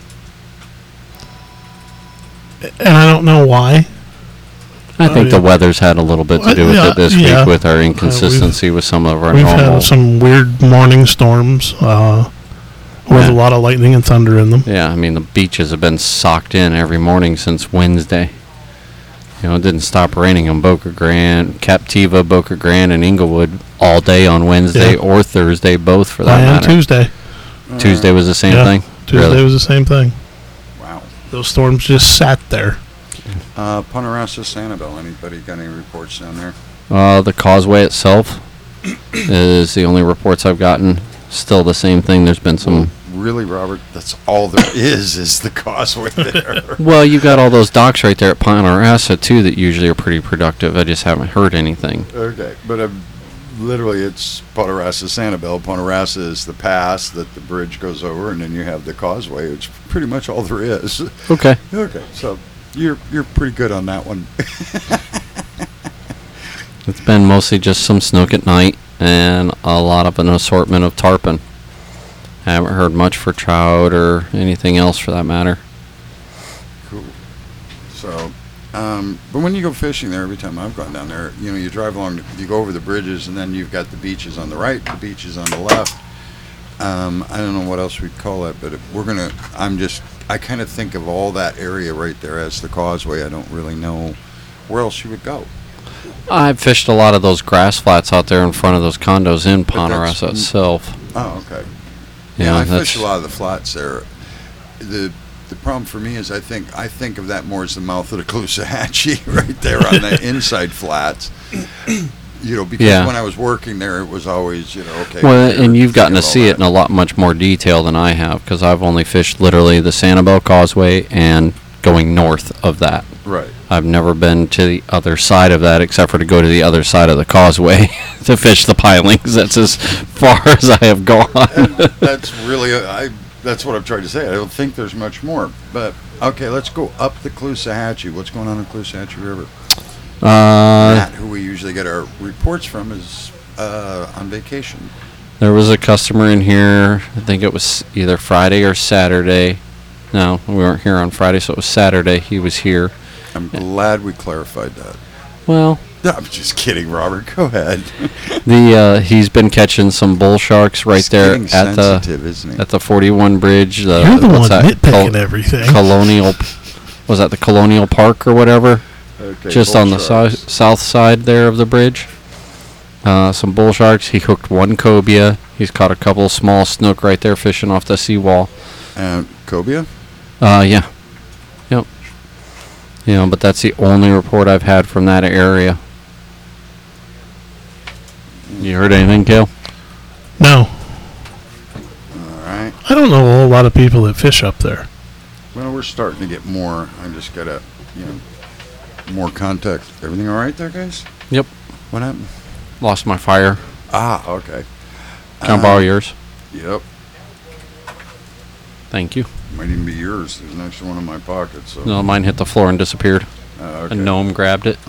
And I don't know why. I Oh, think yeah. the weather's had a little bit to Well, do with yeah, it this yeah. week with our we've- inconsistency with some of our We've normal. had some weird morning storms uh, with Yeah. a lot of lightning and thunder in them. Yeah, I mean, the beaches have been socked in every morning since Wednesday. You know, it didn't stop raining in Boca Grande, Captiva, Boca Grande, and Inglewood all day on Wednesday Yeah. or Thursday, both for that And matter. Tuesday. Tuesday was the same Yeah. thing? Tuesday Really? was the same thing. Wow. Those storms just sat there. Uh, Ponderosa, Sanibel. Anybody got any reports down there? Uh, the causeway itself is the only reports I've gotten. Still the same thing. There's been some. Really, Robert? That's all there is, is the causeway there. Well, you've got all those docks right there at Ponderosa too that usually are pretty productive. I just haven't heard anything. Okay, but uh, literally it's Ponderosa, Sanibel. Ponderosa is the pass that the bridge goes over, and then you have the causeway. It's pretty much all there is. Okay. Okay, so you're you're pretty good on that one. It's been mostly just some snook at night and a lot of an assortment of tarpon. Haven't heard much for trout or anything else for that matter. Cool. So, um, but when you go fishing there, every time I've gone down there, you know, you drive along, you go over the bridges, and then you've got the beaches on the right, the beaches on the left. Um, I don't know what else we'd call it, but if we're gonna, I'm just, I kind of think of all that area right there as the causeway. I don't really know where else you would go. I've fished a lot of those grass flats out there in front of those condos in But that's- Ponderosa itself. Oh, okay. You Yeah, know, I that's- fish a lot of the flats there. The the problem for me is I think I think of that more as the mouth of the Caloosahatchee right there on the inside flats. You know, because Yeah. when I was working there, it was always, you know, okay. Well, here, and you've gotten to all see it that. in a lot much more detail than I have because I've only fished literally the Sanibel Causeway and going north of that. Right. I've never been to the other side of that except for to go to the other side of the causeway to fish the pilings. That's as far as I have gone. And that's really, I. That's what I'm trying to say. I don't think there's much more. But, okay, let's go up the Caloosahatchee. What's going on in Caloosahatchee River? Uh, Matt, who we usually get our reports from, is uh, on vacation. there was a customer in here, I think it was either Friday or Saturday. No, we weren't here on Friday, so it was Saturday he was here. I'm glad we clarified that. Well, No, I'm just kidding, Robert. Go ahead. the uh, he's been catching some bull sharks right He's there getting at the sensitive, isn't he? at the forty-one bridge. The, You're the what's one that? nitpicking Col- everything. Colonial, was that the Colonial Park or whatever? Okay, Just bull on the si- sharks. south side there of the bridge. Uh, some bull sharks. He hooked one cobia. He's caught a couple small snook right there fishing off the seawall. And cobia? Uh, yeah. Yep. You know, but that's the only report I've had from that area. You heard anything, Kale? No, All right. I don't know a whole lot of people that fish up there. Well, we're starting to get more. I just got to, you know, more contact. Everything all right there, guys? Yep. What happened? Lost my fire. Ah, okay. Can I Uh, borrow yours? Yep. Thank you. Might even be yours. There's an extra one in my pocket. So. No, mine hit the floor and disappeared. Uh, okay. A gnome grabbed it.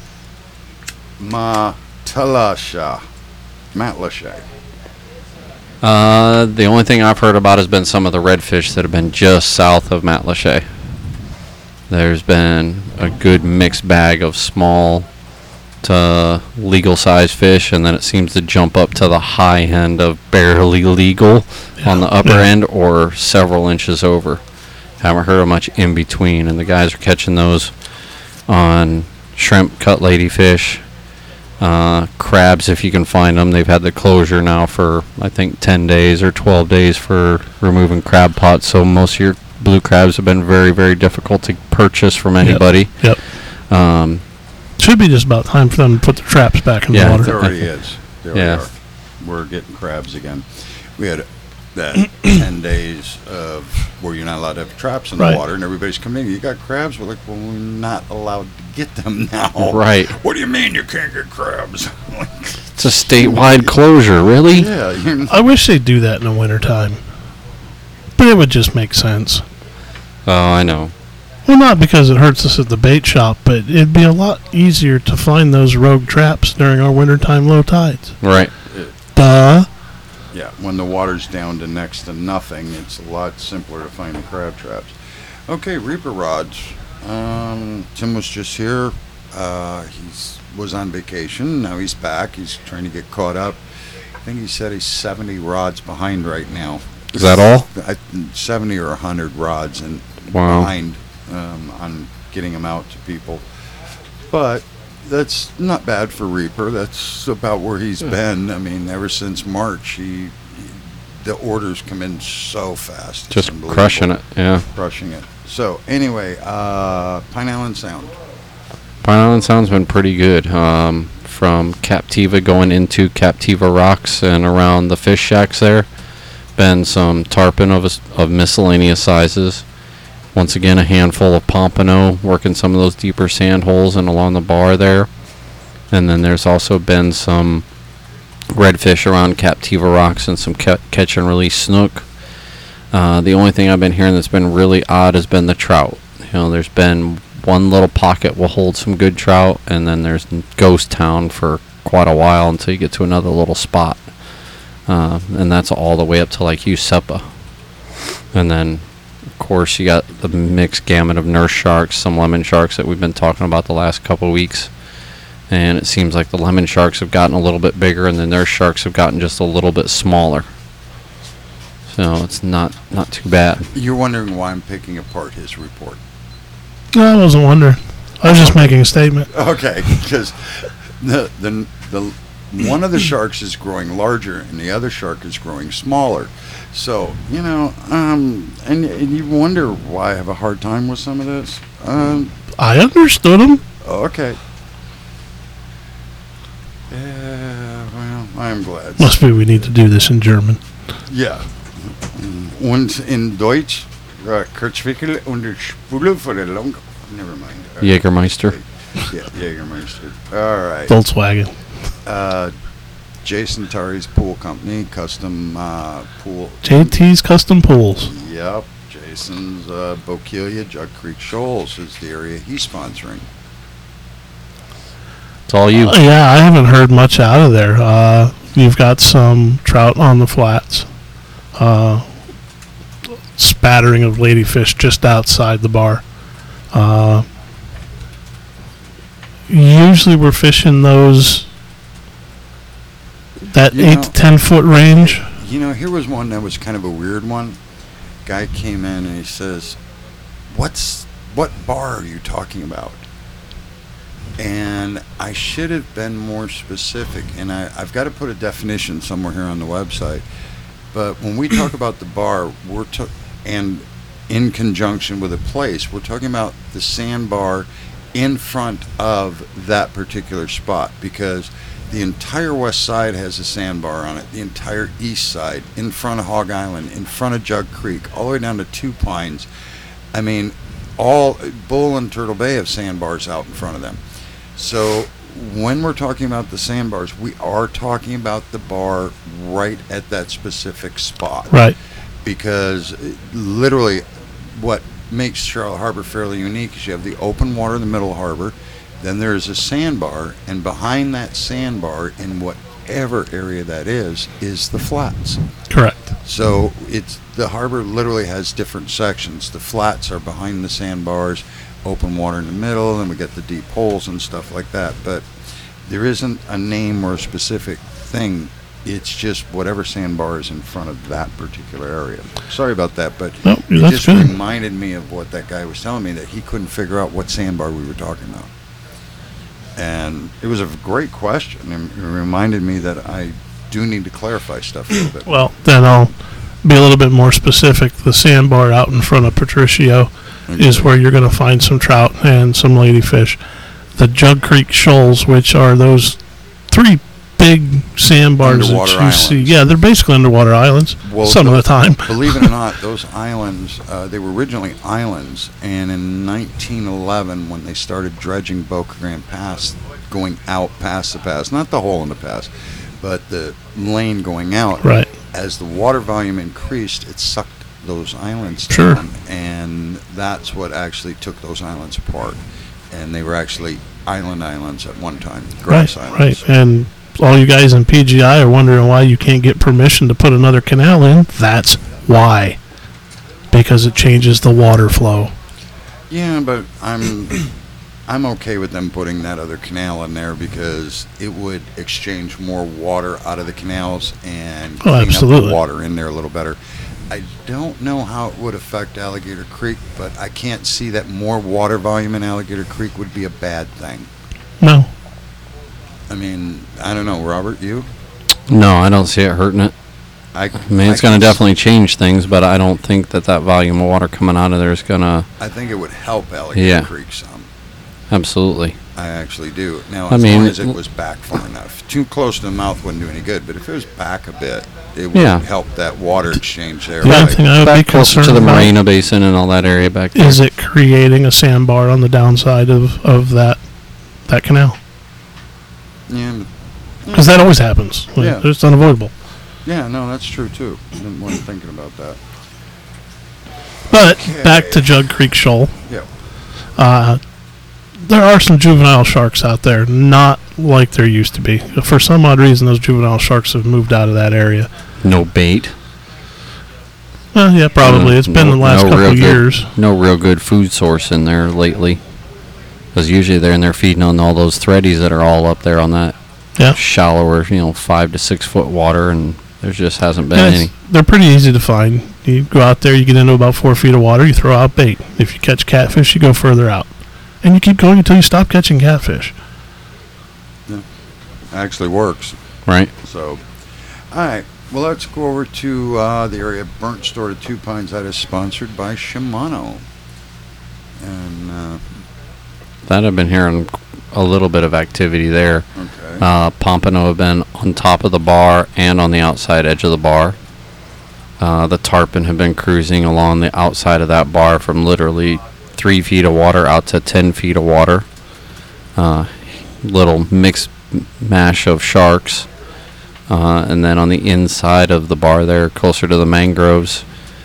Ma Talasha. Matt Lachey. Uh, the only thing I've heard about has been some of the redfish that have been just south of Matlacha. There's been a good mixed bag of small to legal size fish, and then it seems to jump up to the high end of barely legal on the upper Yeah. end or several inches over. Haven't heard of much in between, and the guys are catching those on shrimp, cut ladyfish, uh, crabs if you can find them. They've had the closure now for I think ten days or twelve days for removing crab pots, so most of your blue crabs have been very, very difficult to purchase from anybody. Yep. Um, Should be just about time for them to put the traps back in Yeah, the I water. There already is. There Yeah. we are. We're getting crabs again. We had that ten days of where you're not allowed to have traps in Right. the water, and everybody's coming in. You got crabs? We're like, well, we're not allowed to get them now. Right. What do you mean you can't get crabs? It's a statewide closure, really? Yeah. you're- I wish they'd do that in the wintertime. But it would just make sense. Oh, I know. Well, not because it hurts us at the bait shop, but it'd be a lot easier to find those rogue traps during our wintertime low tides. Right. Duh. Yeah, when the water's down to next to nothing, it's a lot simpler to find the crab traps. Okay, reaper rods. Um, Tim was just here. Uh, he's was on vacation. Now he's back. He's trying to get caught up. I think he said he's seventy rods behind right now. Is that all? I, seventy or one hundred rods and Wow. behind um, on getting them out to people. but that's not bad for Reaper. That's about where he's Yeah. been. I mean, ever since March, he, he the orders come in so fast. It's Just unbelievable. crushing it. Yeah. Crushing it. So anyway, uh, Pine Island Sound. Pine Island Sound's been pretty good. Um, from Captiva going into Captiva Rocks and around the fish shacks there, been some tarpon of a s of miscellaneous sizes. Once again, a handful of pompano working some of those deeper sand holes and along the bar there. And then there's also been some redfish around Captiva Rocks and some ca- catch and release snook. Uh, the only thing I've been hearing that's been really odd has been the trout. You know, there's been one little pocket will hold some good trout, and then there's ghost town for quite a while until you get to another little spot. Uh, and that's all the way up to like Usepa. And then, of course, you got the mixed gamut of nurse sharks, some lemon sharks that we've been talking about the last couple of weeks. And it seems like the lemon sharks have gotten a little bit bigger and the nurse sharks have gotten just a little bit smaller. So it's not, not too bad. You're wondering why I'm picking apart his report. No, I wasn't wondering. I was just making a statement. Okay, because the, the the one of the sharks is growing larger and the other shark is growing smaller. So you know, um, and, and you wonder why I have a hard time with some of this. Um, I understood him. okay. Yeah, well, I'm glad. Must be we need to do this in German. Ja. Und in Deutsch, uh, Kurzwickel und der Spule für der Long. Never mind. Uh, Jägermeister. Yeah, Jägermeister. All right. Volkswagen. Uh, Jason Tari's Pool Company, custom uh, pool. J T's Custom Pools. Yep. Jason's uh, Bokeelia, Jug Creek Shoals is the area he's sponsoring. It's all you. Uh, yeah, I haven't heard much out of there. Uh, you've got some trout on the flats. Uh, spattering of ladyfish just outside the bar. Uh, usually we're fishing those that You eight know- to ten foot range. You know, here was one that was kind of a weird one. Guy came in and he says, "What's what bar are you talking about?" And I should have been more specific, and I, I've got to put a definition somewhere here on the website. But when we talk about the bar, we're to, and in conjunction with a place, we're talking about the sandbar in front of that particular spot, because the entire west side has a sandbar on it, the entire east side, in front of Hog Island, in front of Jug Creek, all the way down to Two Pines. I mean, all Bull and Turtle Bay have sandbars out in front of them. So when we're talking about the sandbars, we are talking about the bar right at that specific spot. Right. Because uh, literally what makes Charlotte Harbor fairly unique is you have the open water in the middle of harbor, then there's a sandbar, and behind that sandbar, in whatever area that is, is the flats. Correct. So it's the harbor literally has different sections. The flats are behind the sandbars, open water in the middle, and we get the deep holes and stuff like that. But there isn't a name or a specific thing. It's just whatever sandbar is in front of that particular area. Sorry about that, but Nope, it that's just good. reminded me of what that guy was telling me, that he couldn't figure out what sandbar we were talking about. And it was a great question, and it reminded me that I do need to clarify stuff a little bit. Well, then I'll be a little bit more specific. The sandbar out in front of Patricio is where you're going to find some trout and some ladyfish. The Jug Creek Shoals, which are those three big sandbars Underwater that you see. islands. Yeah, they're basically underwater islands Well, some of the time. Believe it or not, those islands, uh, they were originally islands, and in nineteen eleven, when they started dredging Boca Grande Pass, going out past the pass, not the hole in the pass, but the lane going out, Right. as the water volume increased, it sucked those islands Sure. down, and that's what actually took those islands apart. And they were actually island islands at one time, grass Right, islands. right. And all you guys in P G I are wondering why you can't get permission to put another canal in. That's why. Because it changes the water flow. Yeah, but I'm I'm okay with them putting that other canal in there, because it would exchange more water out of the canals and Oh, clean up absolutely. the water in there a little better. I don't know how it would affect Alligator Creek, but I can't see that more water volume in Alligator Creek would be a bad thing. No. I mean, I don't know, Robert, you? No, I don't see it hurting it. I, I mean, it's I going can to s- definitely change things, but I don't think that that volume of water coming out of there is going to. I think it would help Alligator Yeah. Creek some. Absolutely. I actually do. Now, I as mean, long as it l- was back far enough. Too close to the mouth wouldn't do any good, but if it was back a bit, it would Yeah. help that water exchange there. The other Like, thing I would be Back closer concerned to the about Marina Basin and all that area back there. is it creating a sandbar on the downside of, of that that canal? yeah, but- Because that always happens. Like, Yeah. It's unavoidable. yeah, no, that's true, too. I didn't want to thinking about that. But Okay. back to Jug Creek Shoal. Yeah. Uh, there are some juvenile sharks out there, not like there used to be. For some odd reason, those juvenile sharks have moved out of that area. No bait. Well, yeah, probably. Uh, It's been no- the last no couple real of good- years. No real good food source in there lately. Because usually they're in there feeding on all those threadies that are all up there on that Yeah. shallower, you know, five to six foot water, and there just hasn't been Yeah, any. it's- they're pretty easy to find. You go out there, you get into about four feet of water, you throw out bait. If you catch catfish, you go further out. And you keep going until you stop catching catfish. Actually works. Right? So, all right. Well, let's go over to uh, the area of Burnt Store to Two Pines that is sponsored by Shimano. And, uh, That I've been hearing a little bit of activity there. okay. Uh, Pompano have been on top of the bar and on the outside edge of the bar. Uh, the tarpon have been cruising along the outside of that bar from literally three feet of water out to ten feet of water. Uh, little mixed m- mash of sharks. Uh, and then on the inside of the bar there, closer to the mangroves,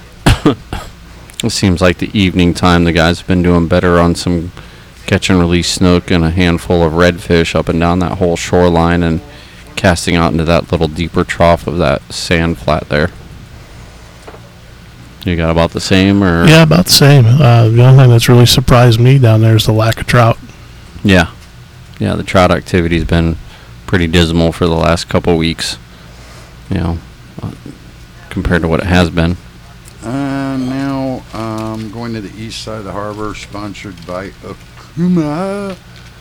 it seems like the evening time the guys have been doing better on some catch and release snook and a handful of redfish up and down that whole shoreline and casting out into that little deeper trough of that sand flat there. You got about the same, or Yeah, about the same. Uh, the only thing that's really surprised me down there is the lack of trout. yeah, yeah. The trout activity's been pretty dismal for the last couple weeks. You know, uh, compared to what it has been. Uh, now, um, going to the east side of the harbor, sponsored by Akuma.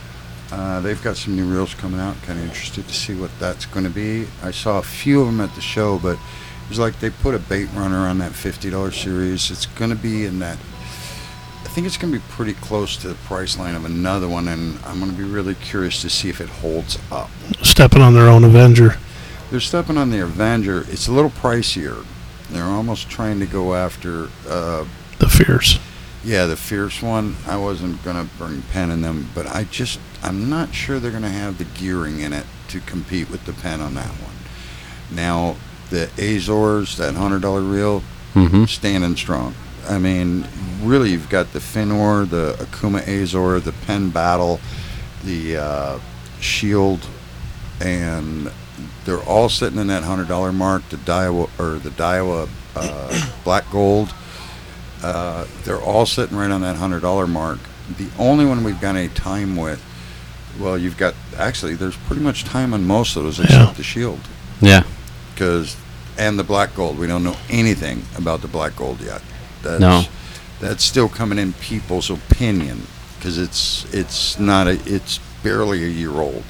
Uh, they've got some new reels coming out. Kind of interested to see what that's going to be. I saw a few of them at the show, but it was like they put a bait runner on that fifty dollar series. It's going to be in that. I think it's going to be pretty close to the price line of another one, and I'm going to be really curious to see if it holds up. Stepping on their own Avenger. They're stepping on the Avenger. It's a little pricier. They're almost trying to go after. Uh, The Fierce. Yeah, the Fierce one. I wasn't going to bring pen in them, but I just, I'm not sure they're going to have the gearing in it to compete with the pen on that one. Now, the Azores, that one hundred dollar reel, Mm-hmm. standing strong. I mean, really, you've got the Finor, the Akuma Azor, the Pen Battle, the uh, Shield, and they're all sitting in that one hundred dollar mark. The Daiwa, or the Daiwa uh, Black Gold, uh, they're all sitting right on that one hundred dollar mark. The only one we've got any time with, well, you've got, actually, there's pretty much time on most of those except Yeah. the Shield. Yeah. Because, and the Black Gold. We don't know anything about the Black Gold yet. That's, No. That's still coming in people's opinion, because it's it's not a, it's barely a year old.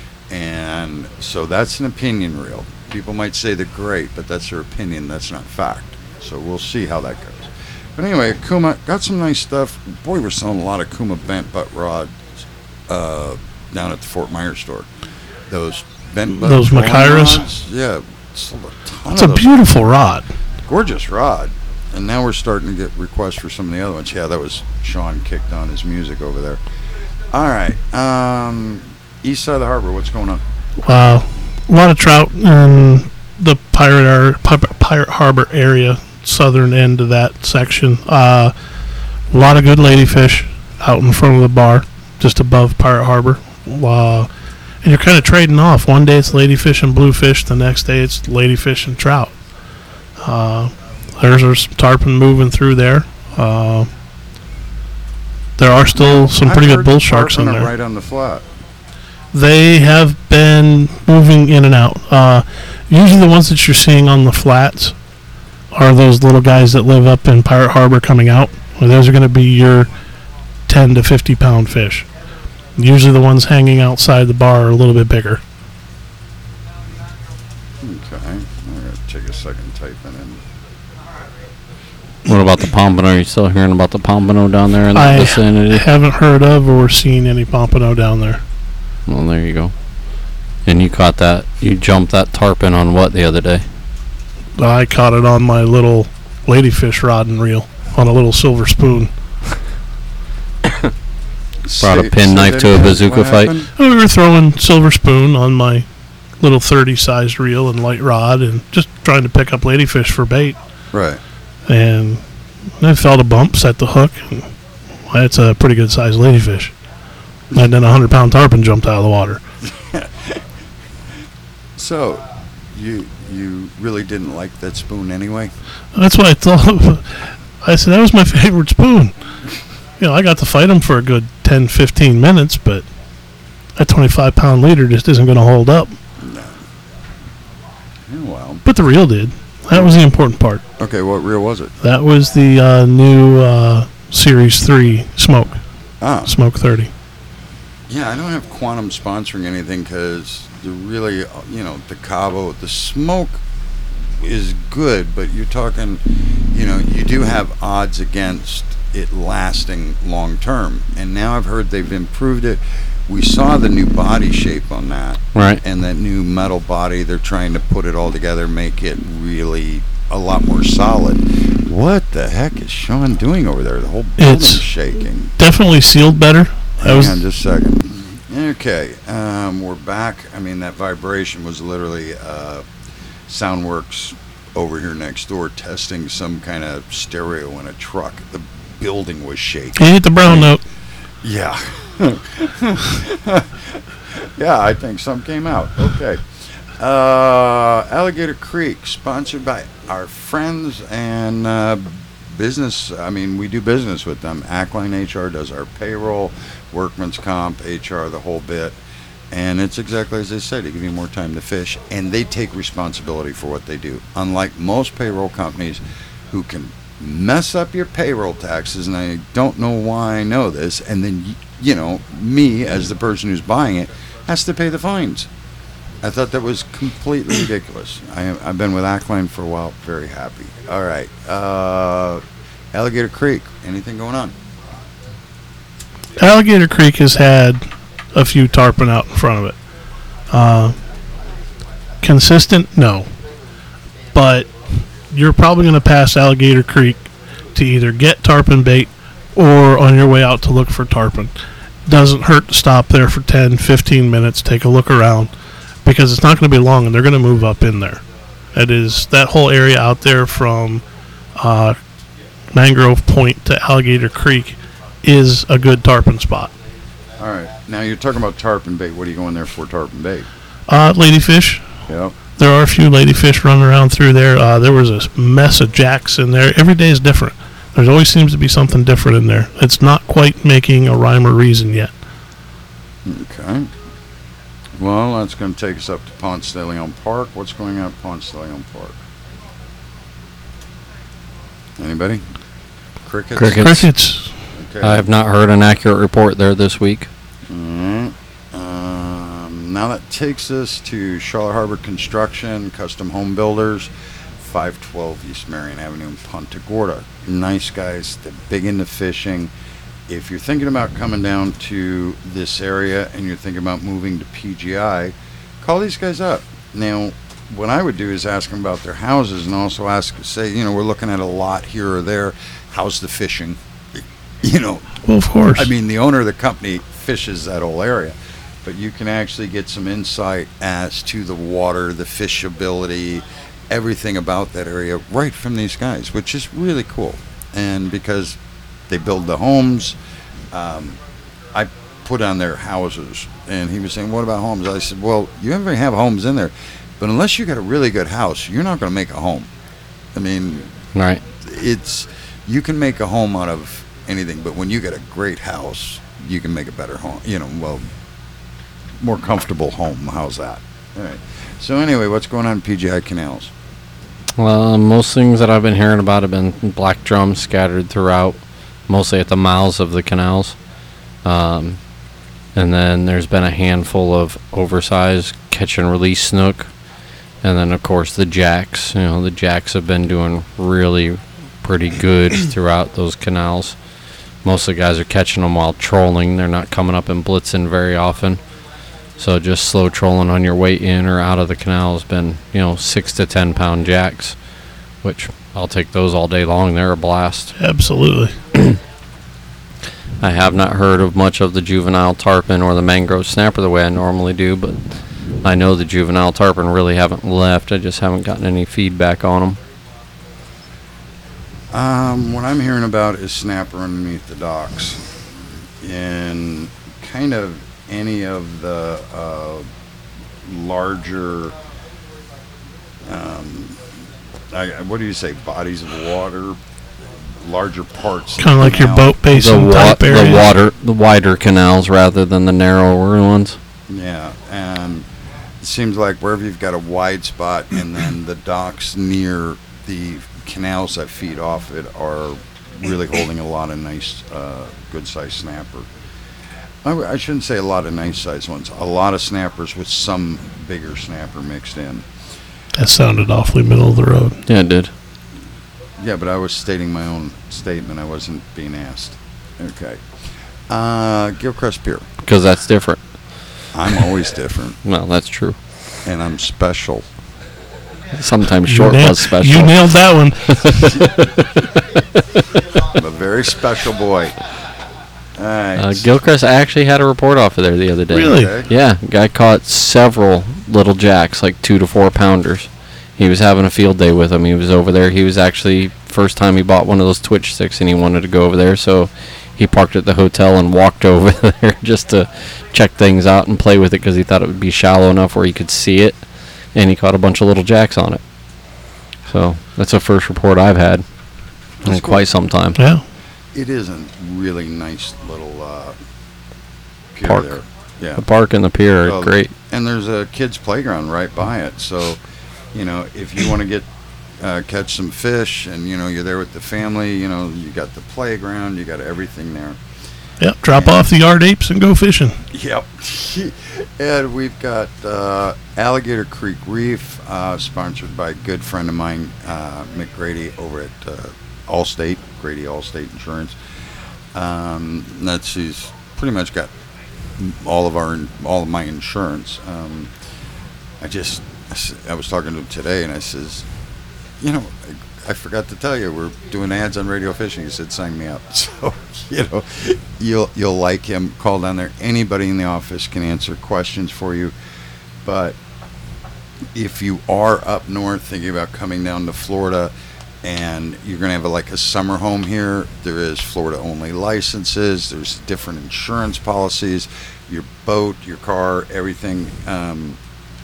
And so that's an opinion reel. People might say they're great, but that's their opinion. That's not fact. So we'll see how that goes. But anyway, Kuma got some nice stuff. Boy, we're selling a lot of Kuma bent butt rods uh, down at the Fort Myers store. Those bent butt Those trolling Makairas? rods, yeah, sold a ton It's of a those. beautiful rod. Gorgeous rod. And now we're starting to get requests for some of the other ones. Yeah, that was Sean kicked on his music over there. All right. Um, east side of the harbor, what's going on? Uh, a lot of trout in the Pirate, Ar- Pi- Pirate Harbor area, southern end of that section. Uh, a lot of good ladyfish out in front of the bar, just above Pirate Harbor. Uh, and you're kind of trading off. One day it's ladyfish and bluefish, the next day it's ladyfish and trout. Uh, there's there's some tarpon moving through there. Uh, there are still some I've pretty good heard bull the sharks in tarpon are there. right on the flat. They have been moving in and out. Uh, usually the ones that you're seeing on the flats are those little guys that live up in Pirate Harbor coming out. Well, those are going to be your ten to fifty pound fish. Usually the ones hanging outside the bar are a little bit bigger. Okay. I'm going to take a second typing in. What about the pompano? Are you still hearing about the pompano down there in the I vicinity? haven't heard of or seen any pompano down there. Well, there you go. And you caught that. You jumped that tarpon on what the other day? I caught it on my little ladyfish rod and reel on a little silver spoon. Brought a Say- pin say knife that to a again. bazooka What fight? happened? We were throwing silver spoon on my little thirty sized reel and light rod and just trying to pick up ladyfish for bait. Right. And I felt a bump, set the hook, and that's a pretty good sized ladyfish. And then a hundred pound tarpon jumped out of the water. So, you you really didn't like that spoon anyway? That's what I thought. I said that was my favorite spoon. You know, I got to fight him for a good ten, fifteen minutes, but that twenty-five pound leader just isn't going to hold up. No. Yeah, well. But the reel did. That was the important part. Okay, what reel was it? That was the uh, new uh, Series three Smoke, Ah. Smoke thirty. Yeah, I don't have Quantum sponsoring anything because the really, uh, you know, the Cabo, the smoke is good, but you're talking, you know, you do have odds against it lasting long term. And now I've heard they've improved it. We saw the new body shape on that. Right. And that new metal body, they're trying to put it all together, make it really a lot more solid. What the heck is Sean doing over there? The whole building's It's- shaking. Definitely sealed better. That Hang was on just a second. Okay, um, we're back. I mean, that vibration was literally uh, Soundworks over here next door testing some kind of stereo in a truck. The building was shaking. he hit the brown note. Yeah. Yeah, I think some came out. Okay. Uh, Alligator Creek, sponsored by our friends and uh, business. I mean, we do business with them. Ackline H R does our payroll, workman's comp, H R, the whole bit. And it's exactly as they say, to give you more time to fish. And they take responsibility for what they do. Unlike most payroll companies who can mess up your payroll taxes, and I don't know why I know this, and then, y- you know, me, as the person who's buying it, has to pay the fines. I thought that was completely ridiculous. I, I've been with Ackline for a while, very happy. All right. Uh, Alligator Creek, anything going on? Alligator Creek has had a few tarpon out in front of it. Uh, consistent? No. But you're probably going to pass Alligator Creek to either get tarpon bait or on your way out to look for tarpon. Doesn't hurt to stop there for ten, fifteen minutes, take a look around, because it's not going to be long and they're going to move up in there. It is that whole area out there from uh, Mangrove Point to Alligator Creek is a good tarpon spot. All right. Now, you're talking about tarpon bait. What are you going there for, tarpon bait? Uh, ladyfish. Yep. There are a few ladyfish running around through there. Uh, there was a mess of jacks in there. Every day is different. There always seems to be something different in there. It's not quite making a rhyme or reason yet. Okay. Well, that's going to take us up to Ponce de Leon Park. What's going on at Ponce de Leon Park? Anybody? Crickets? Crickets. Crickets. Okay. I have not heard an accurate report there this week. Alright. Um, now that takes us to Charlotte Harbor Construction, Custom Home Builders, five twelve East Marion Avenue in Punta Gorda. Nice guys. They're big into fishing. If you're thinking about coming down to this area and you're thinking about moving to P G I, call these guys up. Now, what I would do is ask them about their houses and also ask, say, you know, we're looking at a lot here or there. How's the fishing? You know, Well, of course. I mean, the owner of the company fishes that whole area, but you can actually get some insight as to the water, the fishability, everything about that area right from these guys, which is really cool. And because they build the homes, um, I put on their houses, and he was saying, what about homes? I said, well, you ever have homes in there, but unless you got a really good house, you're not going to make a home. I mean, Right. it's, you can make a home out of anything, but when you get a great house, you can make a better home, you know, well, more comfortable home. How's that? All right. So anyway, what's going on in P G I Canals? Well, most things that I've been hearing about have been black drums scattered throughout, mostly at the mouths of the canals. Um, And then there's been a handful of oversized catch and release snook. And then, of course, the jacks. You know, the jacks have been doing really pretty good throughout those canals. Most of the guys are catching them while trolling. They're not coming up and blitzing very often. So just slow trolling on your way in or out of the canal has been, you know, six to ten pound jacks, which I'll take those all day long. They're a blast. Absolutely. I have not heard of much of the juvenile tarpon or the mangrove snapper the way I normally do, but I know the juvenile tarpon really haven't left. I just haven't gotten any feedback on them. Um, what I'm hearing about is snapper underneath the docks. In kind of any of the uh, larger, um, I, what do you say, bodies of water, larger parts. Kind of like your canal. boat basin the, wa- type area. the water, the wider canals rather than the narrower ones. Yeah, and it seems like wherever you've got a wide spot and then the docks near the canals that feed off it are really holding a lot of nice, uh, good-sized snapper. I, w- I shouldn't say a lot of nice-sized ones. A lot of snappers with some bigger snapper mixed in. That sounded awfully middle of the road. Yeah, it did. Yeah, but I was stating my own statement. I wasn't being asked. Okay. Uh, Gilcrest Pier. Because that's different. I'm always different, Well, that's true. and I'm special. Sometimes You short nailed- was special. You nailed that one. I'm a very special boy. All right. Uh, Gilchrist actually had a report off of there the other day. Really? Okay. Yeah, guy caught several little jacks, like two to four pounders. He was having a field day with them. He was over there. He was actually first time he bought one of those twitch sticks, and he wanted to go over there, so he parked at the hotel and walked over there just to check things out and play with it because he thought it would be shallow enough where he could see it, and he caught a bunch of little jacks on it. So that's the first report I've had in That's cool. quite some time. Yeah. It is a really nice little uh, pier Park. there. Yeah. The park and the pier are Well, great. And there's a kids' playground right by it. So, you know, if you want to get uh, catch some fish and, you know, you're there with the family, you know, you got the playground, you got everything there. Yep. Drop off the yard apes and go fishing. Yep. And we've got uh, Alligator Creek Reef, uh, sponsored by a good friend of mine, uh, Mick Grady, over at uh, Allstate, Grady Allstate Insurance. Um, that's he's pretty much got all of our all of my insurance. Um, I just I s- I was talking to him today, and I says, you know, I, I forgot to tell you, we're doing ads on Radio Fishing. He said, sign me up. So, you know, you'll you'll like him. Call down there. Anybody in the office can answer questions for you. But if you are up north thinking about coming down to Florida, and you're going to have a, like a summer home here, there is Florida only licenses, there's different insurance policies, your boat, your car, everything. Um,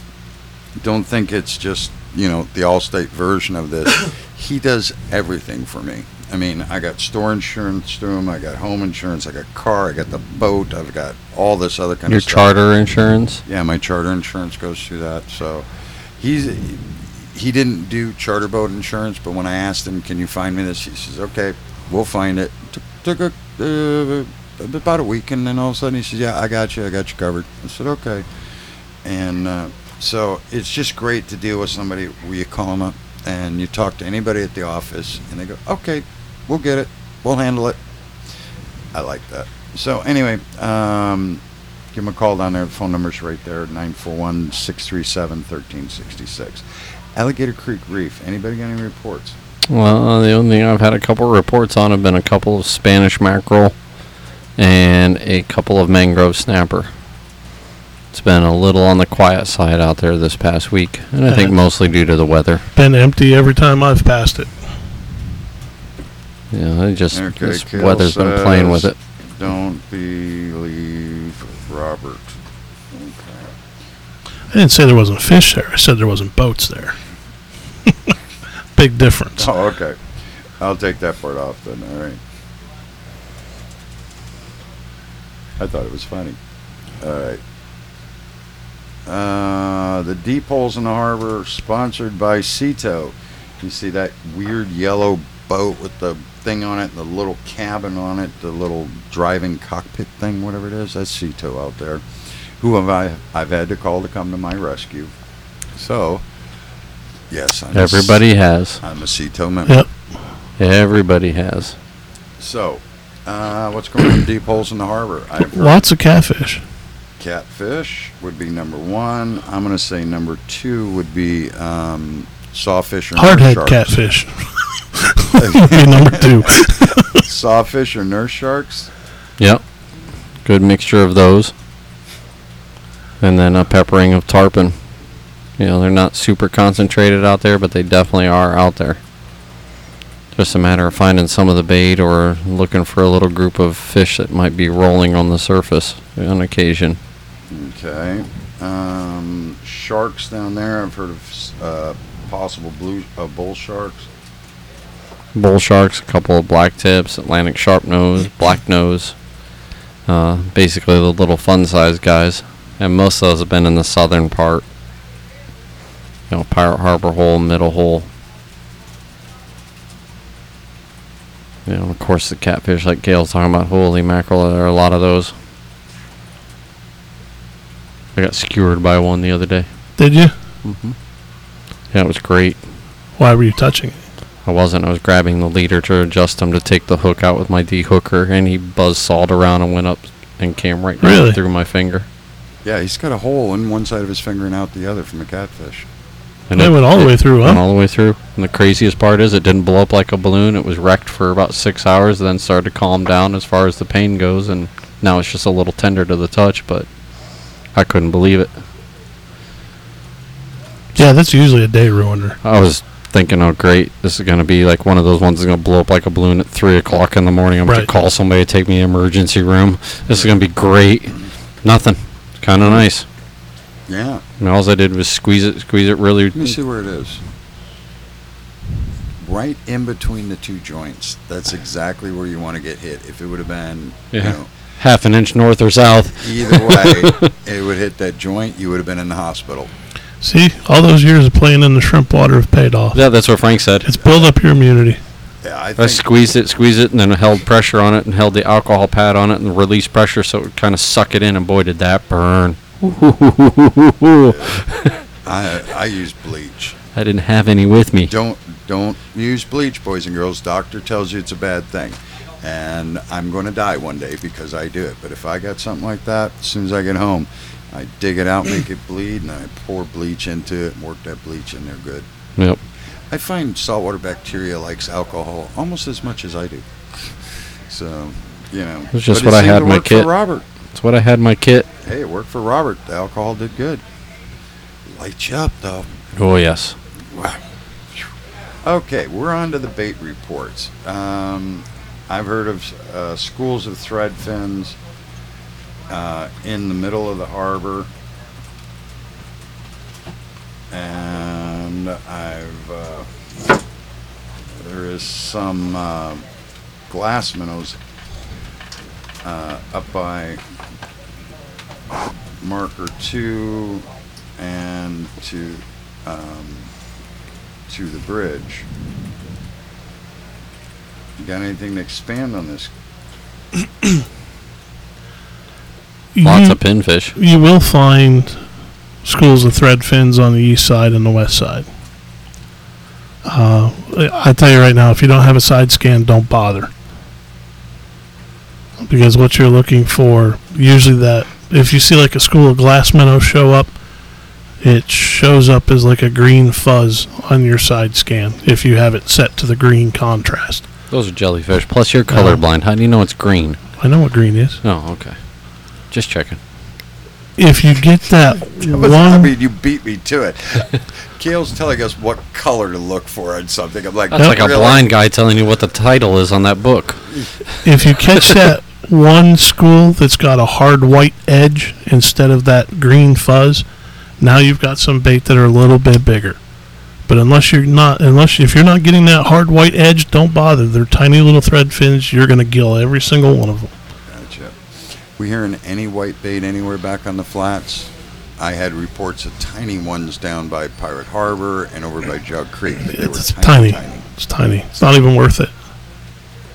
don't think it's just, you know, the Allstate version of this. He does everything for me. I mean, I got store insurance through him, I got home insurance, I got car, I got the boat, I've got all this other kind Your of stuff. charter insurance? Yeah, my charter insurance goes through that. So he's he didn't do charter boat insurance, but when I asked him, "Can you find me this?" he says, "Okay, we'll find it." Took, took a, uh, about a week, and then all of a sudden he says, "Yeah, I got you. I got you covered." I said, "Okay." And uh, so it's just great to deal with somebody where you call them up and you talk to anybody at the office, and they go, "Okay, we'll get it. We'll handle it." I like that. So anyway, um, give them a call down there. The phone number's right there, nine four one, six three seven, one three six six. Alligator Creek Reef. Anybody got any reports? Well, the only thing I've had a couple of reports on have been a couple of Spanish mackerel and a couple of mangrove snapper. It's been a little on the quiet side out there this past week, and I think Uh, mostly due to the weather. Been empty every time I've passed it. Yeah, it just Okay, this Kale weather's been playing with says- it. Don't believe Robert. Okay. I didn't say there wasn't fish there. I said there wasn't boats there. Big difference. Oh, okay. I'll take that part off then. All right. I thought it was funny. All right. Uh, the deep holes in the harbor, sponsored by Cito. You see that weird yellow boat with the thing on it, the little cabin on it, the little driving cockpit thing, whatever it is. That's Cito out there. Who have I? I've had to call to come to my rescue. So, yes, I'm Everybody has. A, I'm a Cito member. Yep. Everybody has. So, uh, what's going on in deep holes in the harbor? I've heard Lots of catfish. catfish would be number one. I'm going to say number two would be um, sawfish or nurse Hardhead sharks. catfish. Would be number two. Sawfish or nurse sharks. Yep. Good mixture of those. And then a peppering of tarpon. You know, they're not super concentrated out there, but they definitely are out there. Just a matter of finding some of the bait or looking for a little group of fish that might be rolling on the surface on occasion. Okay. Um, sharks down there. I've heard of uh, possible blue uh, bull sharks. Bull sharks, a couple of black tips, Atlantic sharp nose, black nose. Uh, basically the little fun-sized guys. And most of those have been in the southern part. You know, Pirate Harbor Hole, Middle Hole. You know, of course, the catfish, like Gail's talking about, holy mackerel, there are a lot of those. I got skewered by one the other day. Did you? Mm-hmm. Yeah, it was great. Why were you touching it? I wasn't. I was grabbing the leader to adjust him to take the hook out with my D-hooker, and he buzzsawed around and went up and came right down Really? through my finger. Yeah, he's got a hole in one side of his finger and out the other from a catfish. And They went all the way through, Went huh? all the way through. And the craziest part is it didn't blow up like a balloon. It was wrecked for about six hours, then started to calm down as far as the pain goes, and now it's just a little tender to the touch, but I couldn't believe it. Yeah, that's usually a day ruiner. I was thinking, oh, great, this is going to be like one of those ones that's going to blow up like a balloon at three o'clock in the morning. I'm going Right. to call somebody to take me to the emergency room. This is going to be great. Nothing. It's kind of nice. Yeah. I mean, all I did was squeeze it, squeeze it really. Let me see where it is. Right in between the two joints. That's exactly where you want to get hit. If it would have been, Yeah. you know, Half an inch north or south. either way, it would hit that joint, you would have been in the hospital. See, all those years of playing in the shrimp water have paid off. Yeah, that's what Frank said. It's build up your immunity. Yeah, I I think squeezed it, squeezed it, and then held pressure on it and held the alcohol pad on it and released pressure so it would kind of suck it in, and boy, did that burn. I I use bleach. I didn't have any with me. Don't don't use bleach, boys and girls. Doctor tells you it's a bad thing. And I'm going to die one day because I do it. But if I got something like that, as soon as I get home, I dig it out, make it bleed, and I pour bleach into it and work that bleach in there good. Yep. I find saltwater bacteria likes alcohol almost as much as I do. So, you know. It's just but what I seemed had to in my work kit. For Robert. That's what I had in my kit. Hey, it worked for Robert. The alcohol did good. Lights you up, though. Oh, yes. Wow. Okay, we're on to the bait reports. Um, I've heard of uh, schools of thread fins uh, in the middle of the harbor. And I've, uh, there is some uh, glass minnows uh, up by marker two and to um, to the bridge. You got anything to expand on this? Lots you, of pinfish. You will find schools of thread fins on the east side and the west side. Uh, I tell you right now, if you don't have a side scan, don't bother. Because what you're looking for, usually that, if you see like a school of glass minnows show up, it shows up as like a green fuzz on your side scan if you have it set to the green contrast. Those are jellyfish. Plus, you're colorblind. How do you know it's green? I know what green is. Oh, okay. Just checking. If you get that But, I one, mean, you beat me to it. Kale's telling us what color to look for on something. I'm like, That's like a really? blind guy telling you what the title is on that book. if you catch that one school that's got a hard white edge instead of that green fuzz, now you've got some bait that are a little bit bigger. But unless you're not, unless if you're not getting that hard white edge, don't bother. They're tiny little thread fins. You're going to gill every single one of them. Gotcha. We hearing any white bait anywhere back on the flats? I had reports of tiny ones down by Pirate Harbor and over by Jug Creek. But they were It's tiny, tiny. tiny. It's tiny. It's not even worth it.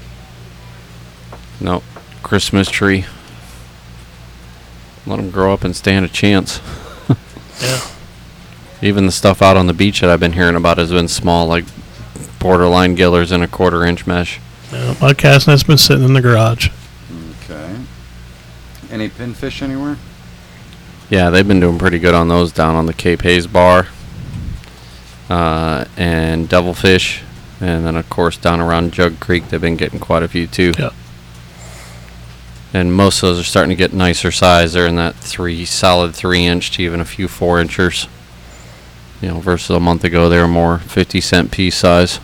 Nope. Christmas tree. Let them grow up and stand a chance. Yeah. Even the stuff out on the beach that I've been hearing about has been small, like borderline gillers in a quarter inch mesh. Yeah, my cast net's been sitting in the garage. Okay. Any pinfish anywhere? Yeah, they've been doing pretty good on those down on the Cape Hayes bar. Uh, and devilfish. And then, of course, down around Jug Creek, they've been getting quite a few, too. Yeah. And most of those are starting to get nicer size. They're in that three, solid three inch to even a few four inchers. You know, versus a month ago, they were more fifty cent piece size.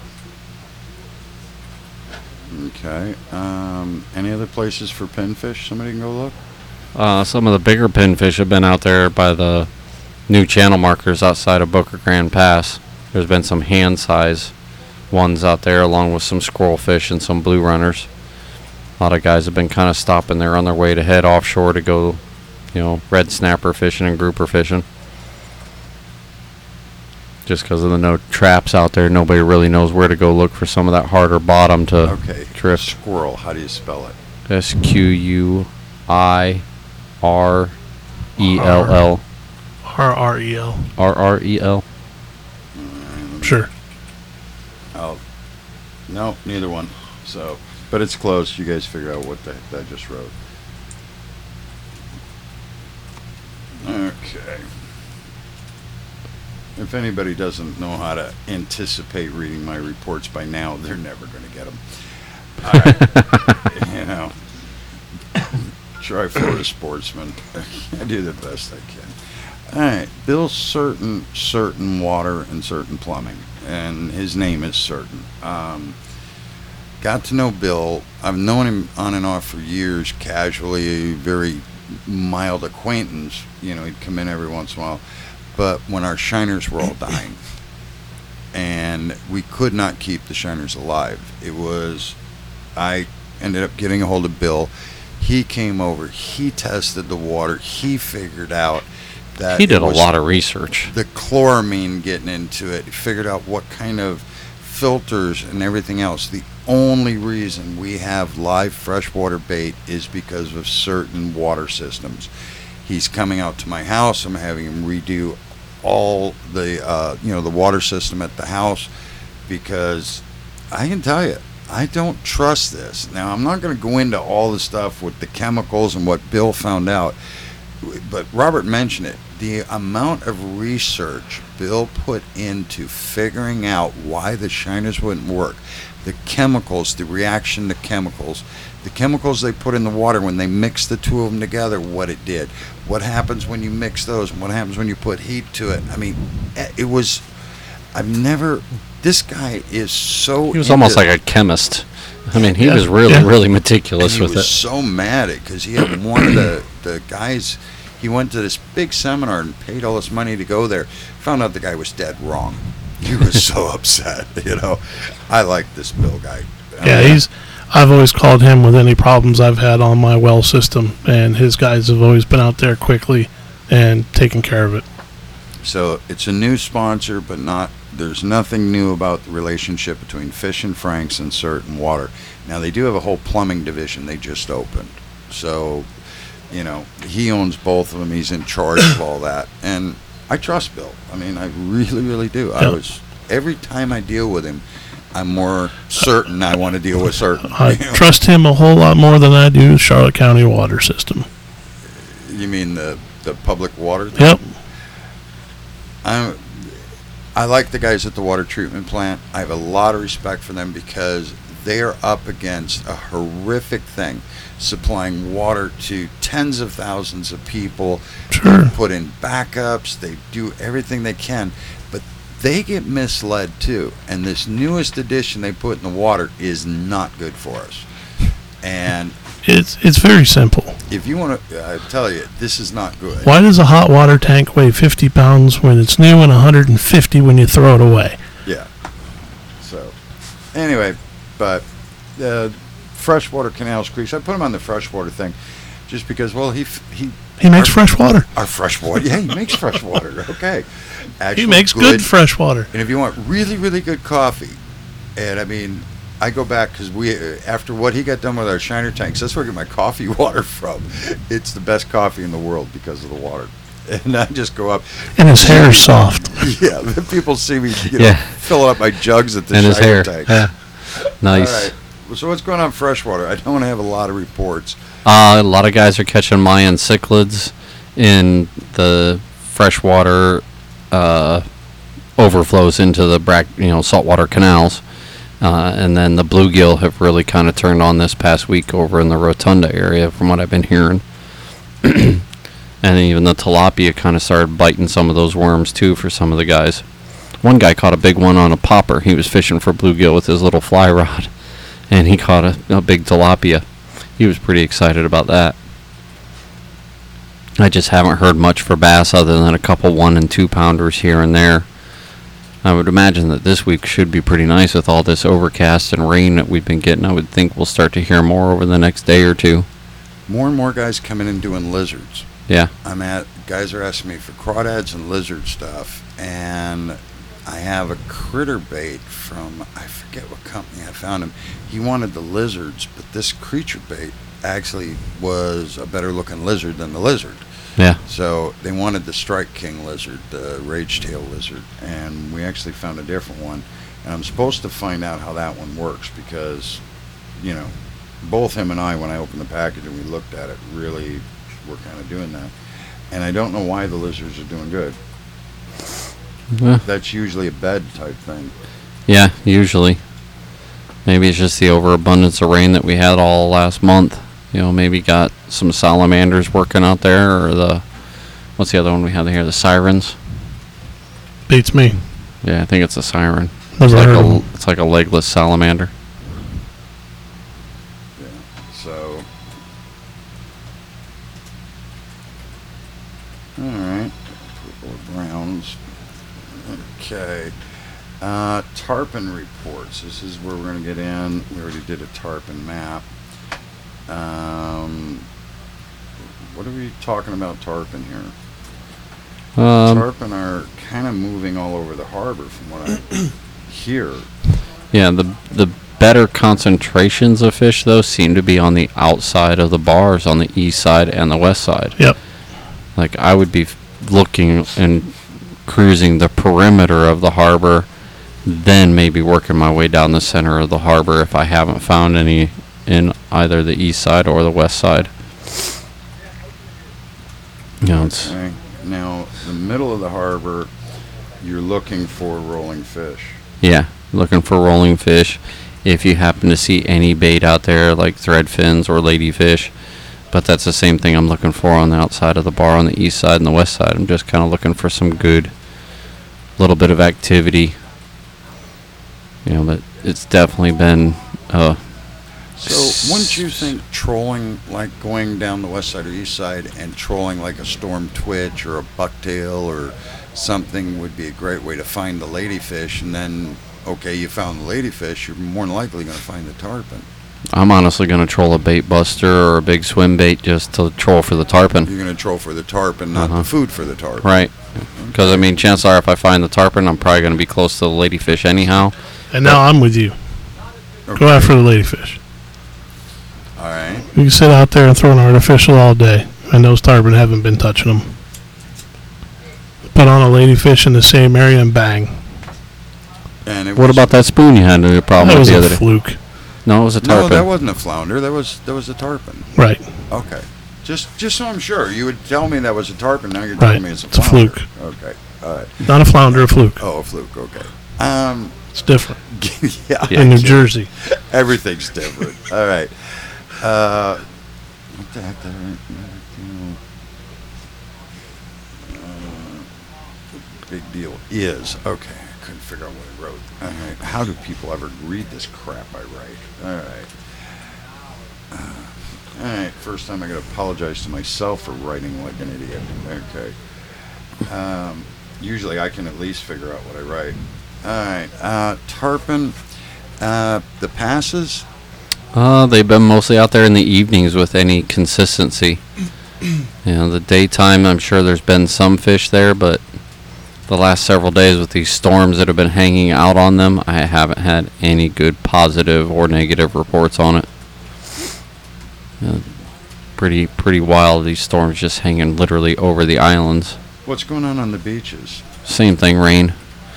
Okay. Um, any other places for pinfish? Somebody can go look? Uh, some of the bigger pinfish have been out there by the new channel markers outside of Booker Grand Pass. There's been some hand size ones out there, along with some squirrel fish and some blue runners. A lot of guys have been kind of stopping there on their way to head offshore to go, you know, red snapper fishing and grouper fishing. Just because of the no traps out there, nobody really knows where to go look for some of that harder bottom to Okay. drift. Squirrel. How do you spell it? S Q U I R E L L. R R E L. R R E L. Sure. Oh, no, neither one. So, but it's close. You guys figure out what the heck I just wrote. Okay. If anybody doesn't know how to anticipate reading my reports by now, they're never going to get them. All right. You know, try Florida sportsman. I do the best I can. All right. Bill Certain, Certain Water and Certain Plumbing. And his name is Certain. Um, got to know Bill. I've known him on and off for years, casually, a very mild acquaintance. You know, he'd come in every once in a while. But when our shiners were all dying, and we could not keep the shiners alive, it was, I ended up getting a hold of Bill. He came over. He tested the water. He figured out that He did it a was lot of research. the chloramine getting into it. He figured out what kind of filters and everything else. The only reason we have live freshwater bait is because of certain water systems. He's coming out to my house. I'm having him redo all the uh, you know the water system at the house, because I can tell you, I don't trust this. Now, I'm not going to go into all the stuff with the chemicals and what Bill found out, but Robert mentioned it. The amount of research Bill put into figuring out why the shiners wouldn't work, the chemicals, the reaction to chemicals, the chemicals they put in the water when they mixed the two of them together, what it did, what happens when you mix those, and what happens when you put heat to it. I mean, it was, I've never, this guy is so He was into- almost like a chemist. I mean, he Yeah. was really, Yeah. really and meticulous he with was it. so mad at because he had one of the, the guys, he went to this big seminar and paid all this money to go there. Found out the guy was dead wrong. He was so upset, you know. I like this Bill guy. Yeah, he's. I've always called him with any problems I've had on my well system, and his guys have always been out there quickly and taken care of it. So it's a new sponsor, but not. There's nothing new about the relationship between Fish and Franks and Certain Water. Now, they do have a whole plumbing division they just opened. So, you know, he owns both of them. He's in charge of all that. And I trust Bill. I mean, I really, really do. I Yeah. was, every time I deal with him, I'm more certain I want to deal with Certain. I You know? trust him a whole lot more than I do Charlotte County water system. You mean the, the public water thing? Yep. I'm, I like the guys at the water treatment plant. I have a lot of respect for them because they are up against a horrific thing, supplying water to tens of thousands of people. Sure. They put in backups. They do everything they can, but they get misled too. And this newest addition they put in the water is not good for us. And It's it's very simple. if you want to, I tell you, this is not good. Why does a hot water tank weigh fifty pounds when it's new and one hundred fifty when you throw it away? Yeah. So, anyway, but uh, freshwater canals, creeks. I put him on the freshwater thing, just because. Well, he f- he He makes our, fresh water. Our fresh water. Yeah, he makes fresh water. Okay. He Actual makes good fresh water. And if you want really, really good coffee, and I mean, I go back because we, uh, after what he got done with our shiner tanks, that's where I get my coffee water from. It's the best coffee in the world because of the water. And I just go up. And his hair is soft. Yeah, the people see me, you know, Yeah. filling up my jugs at the And his shiner hair. tank. Yeah. Nice. All right. Well, so what's going on freshwater? I don't have a lot of reports. Uh, a lot of guys are catching Mayan cichlids in the freshwater uh, overflows into the brack, you know, saltwater canals. Uh, and then the bluegill have really kind of turned on this past week over in the Rotunda area, from what I've been hearing. And even the tilapia kind of started biting some of those worms too for some of the guys. One guy caught a big one on a popper. He was fishing for bluegill with his little fly rod, and he caught a, a big tilapia. He was pretty excited about that. I just haven't heard much for bass other than a couple one and two pounders here and there. I would imagine that this week should be pretty nice with all this overcast and rain that we've been getting. I would think we'll start to hear more over the next day or two. More and more guys coming in doing lizards. Yeah. I'm at, guys are asking me for crawdads and lizard stuff, and I have a critter bait from, I forget what company I found him. He wanted the lizards, but this creature bait actually was a better looking lizard than the lizard. Yeah. So they wanted the Strike King lizard, the rage tail lizard, and we actually found a different one. And I'm supposed to find out how that one works because, you know, both him and I, when I opened the package and we looked at it, really were kind of doing that. And I don't know why the lizards are doing good. Yeah. That's usually a bed type thing. Yeah, usually. Maybe it's just the overabundance of rain that we had all last month. You know, maybe got some salamanders working out there, or the, what's the other one we have here? The sirens. Beats me. Yeah, I think it's a siren. Never It's like heard of a, them. it's like a legless salamander. Yeah. So, all right. Couple of browns. Okay. Uh, tarpon reports. This is where we're going to get in. We already did a tarpon map. Um, what are we talking about tarpon here? Um, Tarpon are kind of moving all over the harbor from what I hear. yeah, the the better concentrations of fish, though, seem to be on the outside of the bars, on the east side and the west side. Yep. Like, I would be f- looking and cruising the perimeter of the harbor, then maybe working my way down the center of the harbor if I haven't found any in either the east side or the west side. You know, it's, Okay. Now, the middle of the harbor, you're looking for rolling fish. yeah, looking for rolling fish. If you happen to see any bait out there, like thread fins or ladyfish, but that's the same thing I'm looking for on the outside of the bar on the east side and the west side. I'm just kind of looking for some good, little bit of activity. You know, but it's definitely been, uh, So, wouldn't you think trolling, like going down the west side or east side and trolling like a storm twitch or a bucktail or something would be a great way to find the ladyfish? And then, okay, you found the ladyfish, you're more than likely going to find the tarpon. I'm honestly going to troll a bait buster or a big swim bait just to troll for the tarpon. You're going to troll for the tarpon, not Uh-huh. the food for the tarpon. Right. Because, I mean, chances are if I find the tarpon, I'm probably going to be close to the ladyfish anyhow. And now I'm with you. Okay. Go after the ladyfish. All right. You can sit out there and throw an artificial all day, and those tarpon haven't been touching them. Put on a ladyfish in the same area and bang. And it What was, about that spoon you had a problem That with was the a other day? fluke. No, it was a No, tarpon. that wasn't a flounder. That was that was a tarpon. Right. Okay. Just just so I'm sure. You would tell me that was a tarpon. Now you're Right. telling me it's a It's a flounder. fluke. Okay. All right. Not a flounder, a fluke. Oh, a fluke. Okay. Um. It's different. yeah. Yeah. In New Jersey. Everything's different. All right. Uh, what the heck did I write? Uh, big deal is okay. I couldn't figure out what I wrote. All right. How do people ever read this crap I write? All right. Uh, all right. First time I got to apologize to myself for writing like an idiot. Okay. Um, usually I can at least figure out what I write. All right. Uh, tarpon. Uh, the passes. Uh, they've been mostly out there in the evenings with any consistency. You know, the daytime, I'm sure there's been some fish there, but the last several days with these storms that have been hanging out on them, I haven't had any good positive or negative reports on it. Uh, pretty pretty wild, these storms just hanging literally over the islands. What's going on on the beaches? Same thing, rain.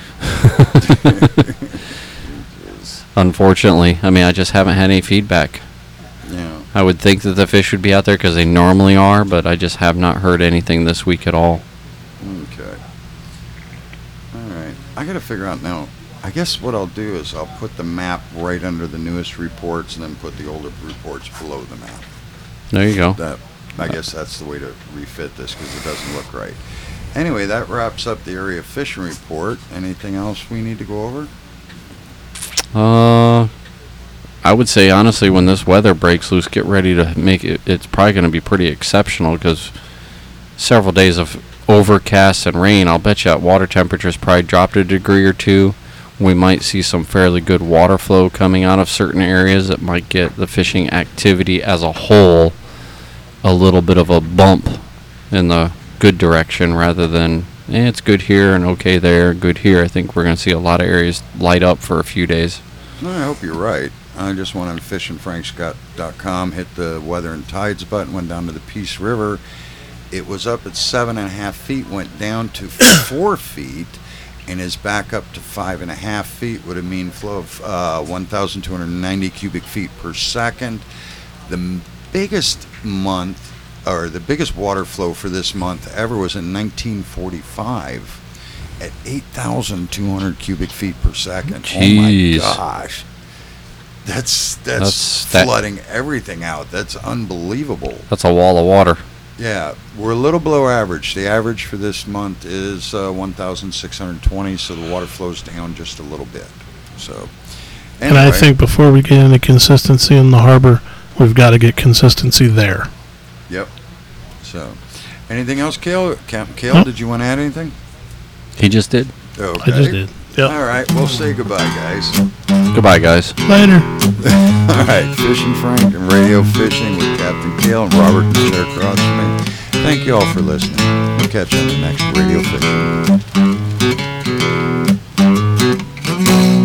Unfortunately, I mean, I just haven't had any feedback. Yeah. I would think that the fish would be out there because they normally are, but I just have not heard anything this week at all. Okay. All right. I got to figure out now. I guess what I'll do is I'll put the map right under the newest reports and then put the older reports below the map. There you go. That, I guess that's the way to refit this because it doesn't look right. Anyway, that wraps up the area fishing report. Anything else we need to go over? Uh, I would say honestly, when this weather breaks loose, get ready to make it. It's probably going to be pretty exceptional because several days of overcast and rain. I'll bet you that water temperatures probably dropped a degree or two. We might see some fairly good water flow coming out of certain areas that might get the fishing activity as a whole a little bit of a bump in the good direction rather than eh, it's good here and okay there, good here. I think we're going to see a lot of areas light up for a few days. I hope you're right. I just went on fishing frank scott dot com, hit the weather and tides button, went down to the Peace River. It was up at seven and a half feet, went down to four feet, and is back up to five and a half feet with a mean flow of uh, one thousand two hundred ninety cubic feet per second. The m- biggest month, or the biggest water flow for this month ever was in nineteen forty-five at eight thousand two hundred cubic feet per second. Jeez. Oh my gosh. That's, that's, That's that- flooding everything out. That's unbelievable. That's a wall of water. Yeah, we're a little below average. The average for this month is uh, one thousand six hundred twenty, so the water flows down just a little bit. So, And I anyway. think before we get into consistency in the harbor, we've got to get consistency there. Yep. So, anything else, Cale? Captain Cale, Nope. did you want to add anything? He just did. Okay. I just did. Yep. All right, we'll say goodbye, guys. Goodbye, guys. Later. All right, Fishing Frank and Radio Fishing with Captain Cale and Robert and Sarah across from me. Thank you all for listening. We'll catch you on the next Radio Fishing.